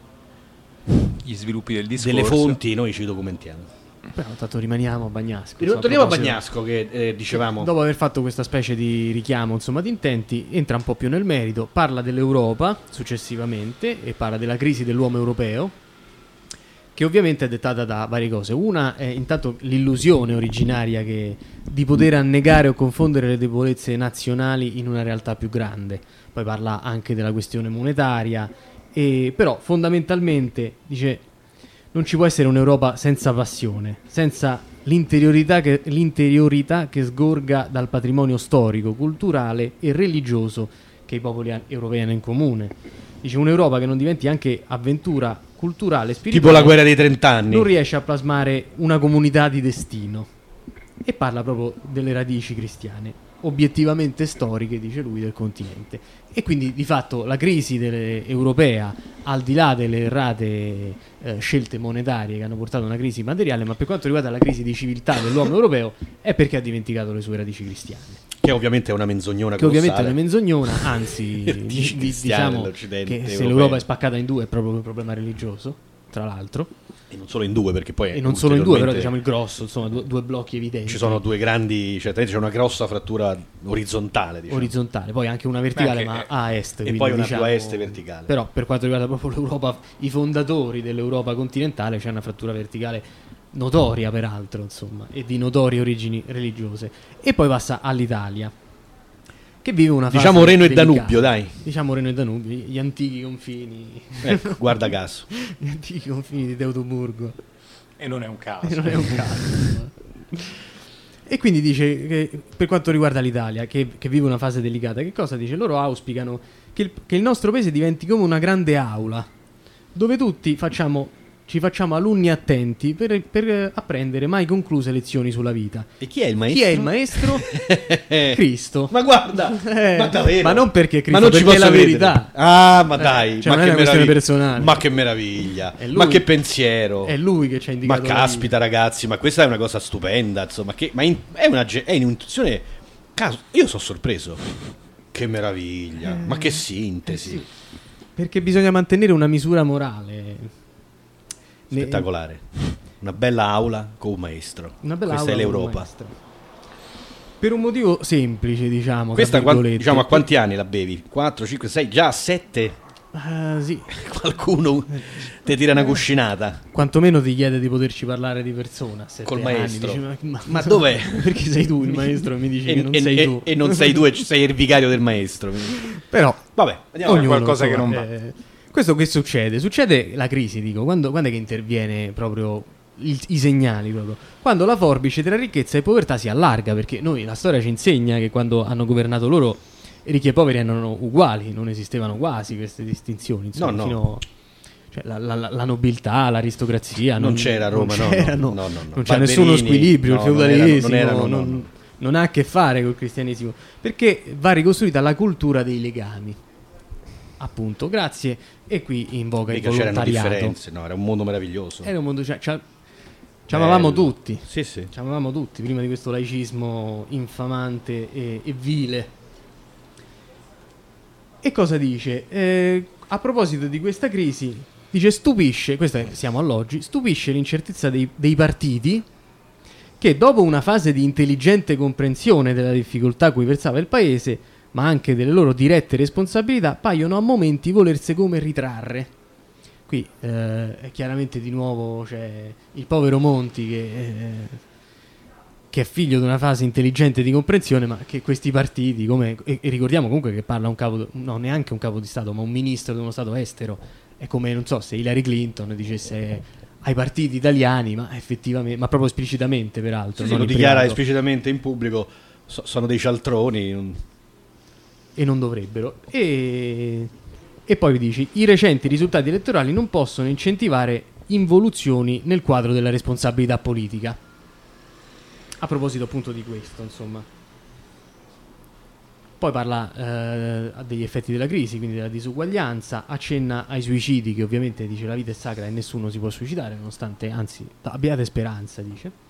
gli sviluppi del discorso, delle fonti, noi ci documentiamo. Però tanto rimaniamo a Bagnasco. Torniamo a Bagnasco, che eh, dicevamo. Dopo aver fatto questa specie di richiamo, insomma, di intenti, entra un po' più nel merito, parla dell'Europa successivamente e parla della crisi dell'uomo europeo, che ovviamente è dettata da varie cose. Una è intanto l'illusione originaria che, di poter annegare o confondere le debolezze nazionali in una realtà più grande. Poi parla anche della questione monetaria, e, però fondamentalmente dice non ci può essere un'Europa senza passione, senza l'interiorità che, l'interiorità che sgorga dal patrimonio storico, culturale e religioso che i popoli europei hanno in comune. Dice un'Europa che non diventi anche avventura culturale, spirituale, tipo la guerra dei trent'anni, non riesce a plasmare una comunità di destino. E parla proprio delle radici cristiane, obiettivamente storiche, dice lui, del continente. E quindi di fatto la crisi delle, europea, al di là delle errate eh, scelte monetarie che hanno portato a una crisi materiale, ma per quanto riguarda la crisi di civiltà dell'uomo europeo, è perché ha dimenticato le sue radici cristiane. Che ovviamente è una menzognona che ovviamente è colossale. una menzognona, anzi di, di, diciamo che se l'Europa è spaccata in due è proprio un problema religioso, tra l'altro. E non solo in due, perché poi e non solo in due, però diciamo il grosso, insomma, due, due blocchi evidenti. Ci sono due grandi, cioè c'è una grossa frattura orizzontale, diciamo. Orizzontale, poi anche una verticale, anche, ma a est. E poi una diciamo, più a est verticale. Però per quanto riguarda proprio l'Europa, i fondatori dell'Europa continentale, c'è una frattura verticale notoria peraltro, insomma, e di notorie origini religiose. E poi passa all'Italia, che vive una fase diciamo Reno e delicata. Danubio, dai. Diciamo Reno e Danubio, gli antichi confini. Ecco, guarda caso. Gli antichi confini di Teutoburgo. E non è un caso. E non è un caso. E quindi dice che per quanto riguarda l'Italia, che, che vive una fase delicata, che cosa dice? Loro auspicano che il, che il nostro paese diventi come una grande aula, dove tutti facciamo, ci facciamo alunni attenti per, per apprendere mai concluse lezioni sulla vita. E chi è il maestro? Chi è il maestro? Cristo. Ma guarda, Eh, ma davvero? ma non perché Cristo, Ma non ci perché è posso la credere. verità. Ah, ma Eh, dai, cioè ma non è che una questione meraviglia. personale. Ma che meraviglia. È lui- Ma che pensiero. È lui che ci ha Ma indicato la vita. caspita, ragazzi, ma questa è una cosa stupenda, insomma, che, ma in- è una ge- è un'intuizione caso. Io sono sorpreso. Che meraviglia. Eh, ma che sintesi. eh sì. Perché bisogna mantenere una misura morale. Ne- Spettacolare. Una bella aula con un maestro. Una bella Questa aula è con un l'Europa. maestro. Per un motivo semplice, diciamo. Questa tra quan- virgolette. diciamo a quanti anni la bevi? quattro, cinque, sei, già sette? Ah, sì. Qualcuno ti tira una cuscinata. Quantomeno ti chiede di poterci parlare di persona. a sette Col anni. maestro. Dici, ma, ma- Ma dov'è? Perché sei tu il maestro e mi dici E, che non e- sei e- tu. e non sei tu, e sei il vicario del maestro. Però Vabbè, andiamo ognuno, avanti. qualcosa che insomma, non va. eh, questo che succede? Succede la crisi, dico, quando, quando è che interviene proprio il- i segnali proprio? Quando la forbice tra ricchezza e povertà si allarga, perché noi la storia ci insegna che quando hanno governato loro i ricchi e i poveri erano uguali, non esistevano quasi queste distinzioni, insomma, No, no. fino cioè, la, la- la nobiltà, l'aristocrazia Non c'era a Roma, no, no, c'era, no, no, no. non c'è Barberini, nessuno squilibrio, no, il non feudalesimo erano- non erano, no, non- no. non ha a che fare col cristianesimo, perché va ricostruita la cultura dei legami, appunto, grazie, e qui invoca Mica il c'erano volontariato. differenze, no, era un mondo meraviglioso. Era un mondo, cioè, ci ci amavamo Bello. tutti, Sì, sì. ci amavamo tutti prima di questo laicismo infamante e, e vile. E cosa dice? Eh, a proposito di questa crisi, dice stupisce, questa è- siamo all'oggi, stupisce l'incertezza dei, dei partiti che dopo una fase di intelligente comprensione della difficoltà a cui versava il paese, ma anche delle loro dirette responsabilità, paiono a momenti volersi come ritrarre. Qui eh, è chiaramente di nuovo c'è il povero Monti che, eh, che è figlio di una fase intelligente di comprensione, ma che questi partiti, come, e, e ricordiamo comunque che parla un capo, no, neanche un capo di Stato, ma un ministro di uno Stato estero, è come, non so, se Hillary Clinton dicesse ai partiti italiani, ma effettivamente, ma proprio esplicitamente peraltro, Sì, sì, non lo in dichiara privato. esplicitamente in pubblico, so- sono dei cialtroni. non- E non dovrebbero. E, e poi vi dici, i recenti risultati elettorali non possono incentivare involuzioni nel quadro della responsabilità politica. A proposito appunto di questo, insomma. Poi parla eh, degli effetti della crisi, quindi della disuguaglianza, accenna ai suicidi, che ovviamente dice la vita è sacra e nessuno si può suicidare, nonostante, anzi, abbiate speranza, dice.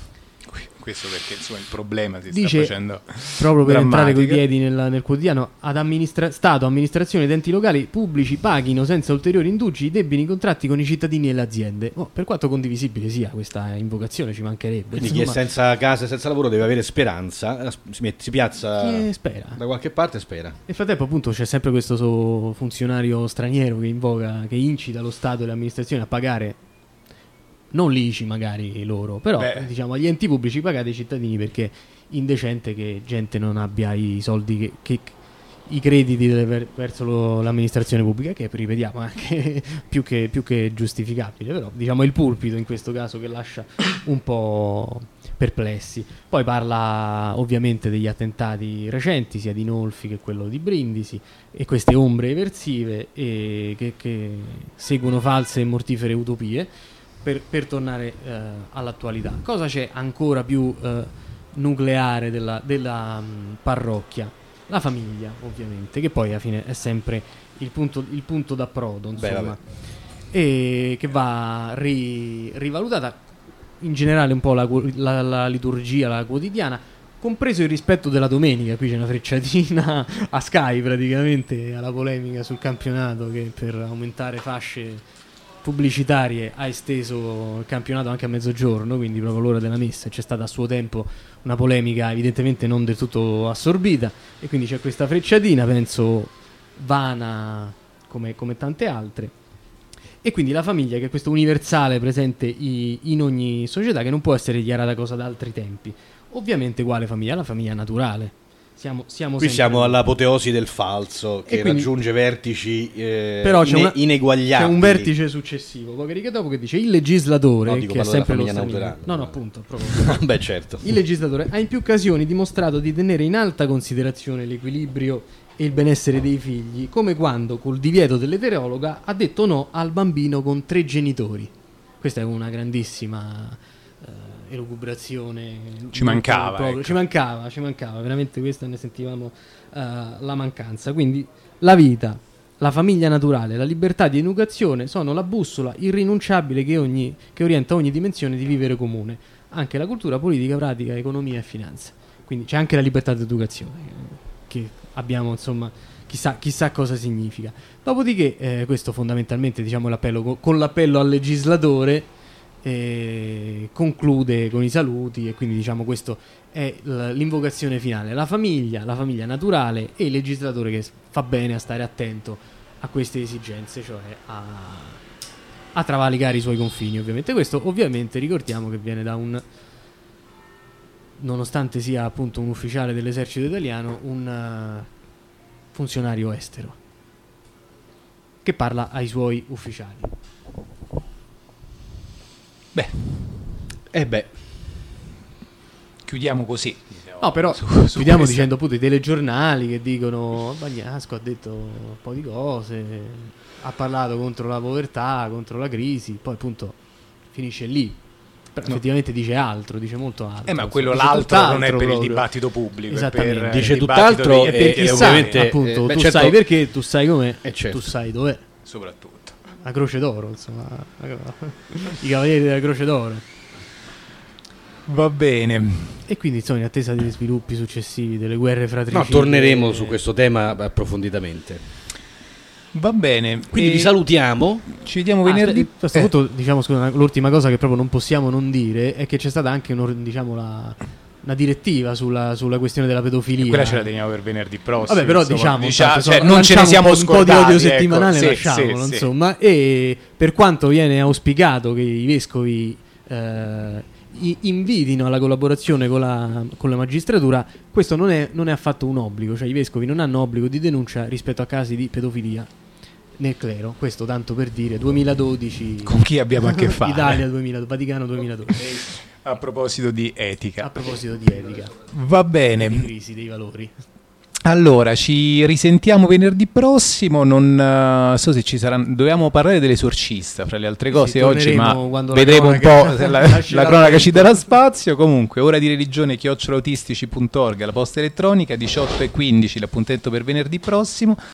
Questo perché insomma il problema si Dice, sta facendo proprio per entrare coi drammatico. piedi nel, nel quotidiano, ad amministra- Stato, amministrazione ed enti locali pubblici paghino senza ulteriori indugi i debiti contratti con i cittadini e le aziende. Oh, per quanto condivisibile sia questa invocazione, ci mancherebbe. Quindi chi è insomma. senza casa e senza lavoro deve avere speranza, si, mette- si piazza Chi spera. da qualche parte e spera. Nel frattempo appunto c'è sempre questo so- funzionario straniero che invoca, che incita lo Stato e l'amministrazione a pagare, non l'I C I magari loro, però Beh. diciamo agli enti pubblici pagate i cittadini, perché è indecente che gente non abbia i soldi che, che i crediti delle- ver- verso lo- l'amministrazione pubblica, che ripetiamo anche più che, più che giustificabile, però diciamo è il pulpito in questo caso che lascia un po' perplessi. Poi parla ovviamente degli attentati recenti, sia di Nolfi che quello di Brindisi, e queste ombre eversive e che, che seguono false e mortifere utopie. Per, per tornare eh, all'attualità, cosa c'è ancora più eh, nucleare della, della mh, parrocchia? La famiglia, ovviamente, che poi alla fine è sempre il punto, il punto d'approdo, Beh, insomma, vabbè. e che va ri- rivalutata in generale un po' la, la- la liturgia, la quotidiana, compreso il rispetto della domenica. Qui c'è una frecciatina a Sky praticamente alla polemica sul campionato, che per aumentare fasce pubblicitarie ha esteso il campionato anche a mezzogiorno, quindi proprio l'ora della messa. C'è stata a suo tempo una polemica evidentemente non del tutto assorbita, e quindi c'è questa frecciatina, penso vana come, come tante altre. E quindi la famiglia, che è questo universale presente i- in ogni società, che non può essere dichiarata cosa da altri tempi. Ovviamente quale famiglia? La famiglia naturale, Siamo, siamo Qui siamo lì. all'apoteosi del falso, che quindi, raggiunge vertici eh, però c'è ine- una, ineguagliabili. C'è un vertice successivo, poche righe dopo, che dice: il legislatore, No, dico, che è parlo sempre lo della famiglia straniero. Nauterano. No, no, appunto, proprio. Beh, certo. Il legislatore ha in più occasioni dimostrato di tenere in alta considerazione l'equilibrio e il benessere dei figli, come quando, col divieto dell'eterologa, ha detto no al bambino con tre genitori. Questa è una grandissima eh, elucubrazione. Ci mancava, proprio, ecco. ci mancava, ci mancava, veramente questa ne sentivamo eh, la mancanza. Quindi la vita, la famiglia naturale, la libertà di educazione sono la bussola irrinunciabile che, ogni, che orienta ogni dimensione di vivere comune, anche la cultura, politica, pratica, economia e finanza. Quindi c'è anche la libertà di educazione, che abbiamo, insomma, chissà, chissà cosa significa. Dopodiché eh, questo fondamentalmente, diciamo, l'appello co- con l'appello al legislatore eh, conclude con i saluti, e quindi, diciamo, questo è l- l'invocazione finale: la famiglia, la famiglia naturale e il legislatore che fa bene a stare attento a queste esigenze, cioè a, a travalicare i suoi confini. Ovviamente questo, ovviamente, ricordiamo che viene da un, nonostante sia appunto un ufficiale dell'esercito italiano, un uh, funzionario estero che parla ai suoi ufficiali. Beh, Eh beh, chiudiamo così. No, però Su- su chiudiamo questa- dicendo appunto i telegiornali che dicono Bagnasco ha detto un po' di cose, ha parlato contro la povertà, contro la crisi, poi appunto finisce lì. Però No. effettivamente dice altro, dice molto altro. Eh, ma quello Dice l'altro non è tutt'altro per il proprio. dibattito pubblico, è Esattamente. per Dice il tutt'altro dibattito e- di- E e perché sa, ovviamente, appunto, eh, beh, tu certo- sai perché, tu sai com'è, Eh, certo. tu sai dov'è. soprattutto. La Croce d'Oro, insomma, i Cavalieri della Croce d'Oro. Va bene. E quindi, insomma, in attesa degli sviluppi successivi, delle guerre no, fratricide, torneremo su questo tema approfonditamente. Va bene. Quindi E vi salutiamo. ci vediamo Ah, venerdì. aspe- a questo Eh, punto, diciamo, scusa, l'ultima cosa che proprio non possiamo non dire è che c'è stata anche un or- diciamo, la, una direttiva sulla, sulla questione della pedofilia. quella ce la teniamo per venerdì prossimo. Vabbè, però insomma, diciamo, diciamo, tanto, cioè, insomma, non ce ne lanciamo siamo un po', un po' di scordati. odio settimanale, ecco. Sì, lasciamolo, sì, sì. insomma. E per quanto viene auspicato che i vescovi eh, i- invitino alla collaborazione con la, con la magistratura, questo non è, non è affatto un obbligo, cioè i vescovi non hanno obbligo di denuncia rispetto a casi di pedofilia nel clero. Questo tanto per dire, duemiladodici, Con chi abbiamo a che fare? Italia duemila, Vaticano duemiladodici. A proposito di A etica. proposito di etica, Va di bene. crisi dei valori. Allora, ci risentiamo venerdì prossimo. Non eh, so se ci saranno. Dovevamo parlare dell'esorcista fra le altre cose Sì, oggi, ma torneremo quando la vedremo un po' cronaca se la, lascerà la cronaca il ci tempo. darà spazio. Comunque, ora di religione chiocciolautistici punto org, la posta elettronica, diciotto e quindici, l'appuntamento per venerdì prossimo.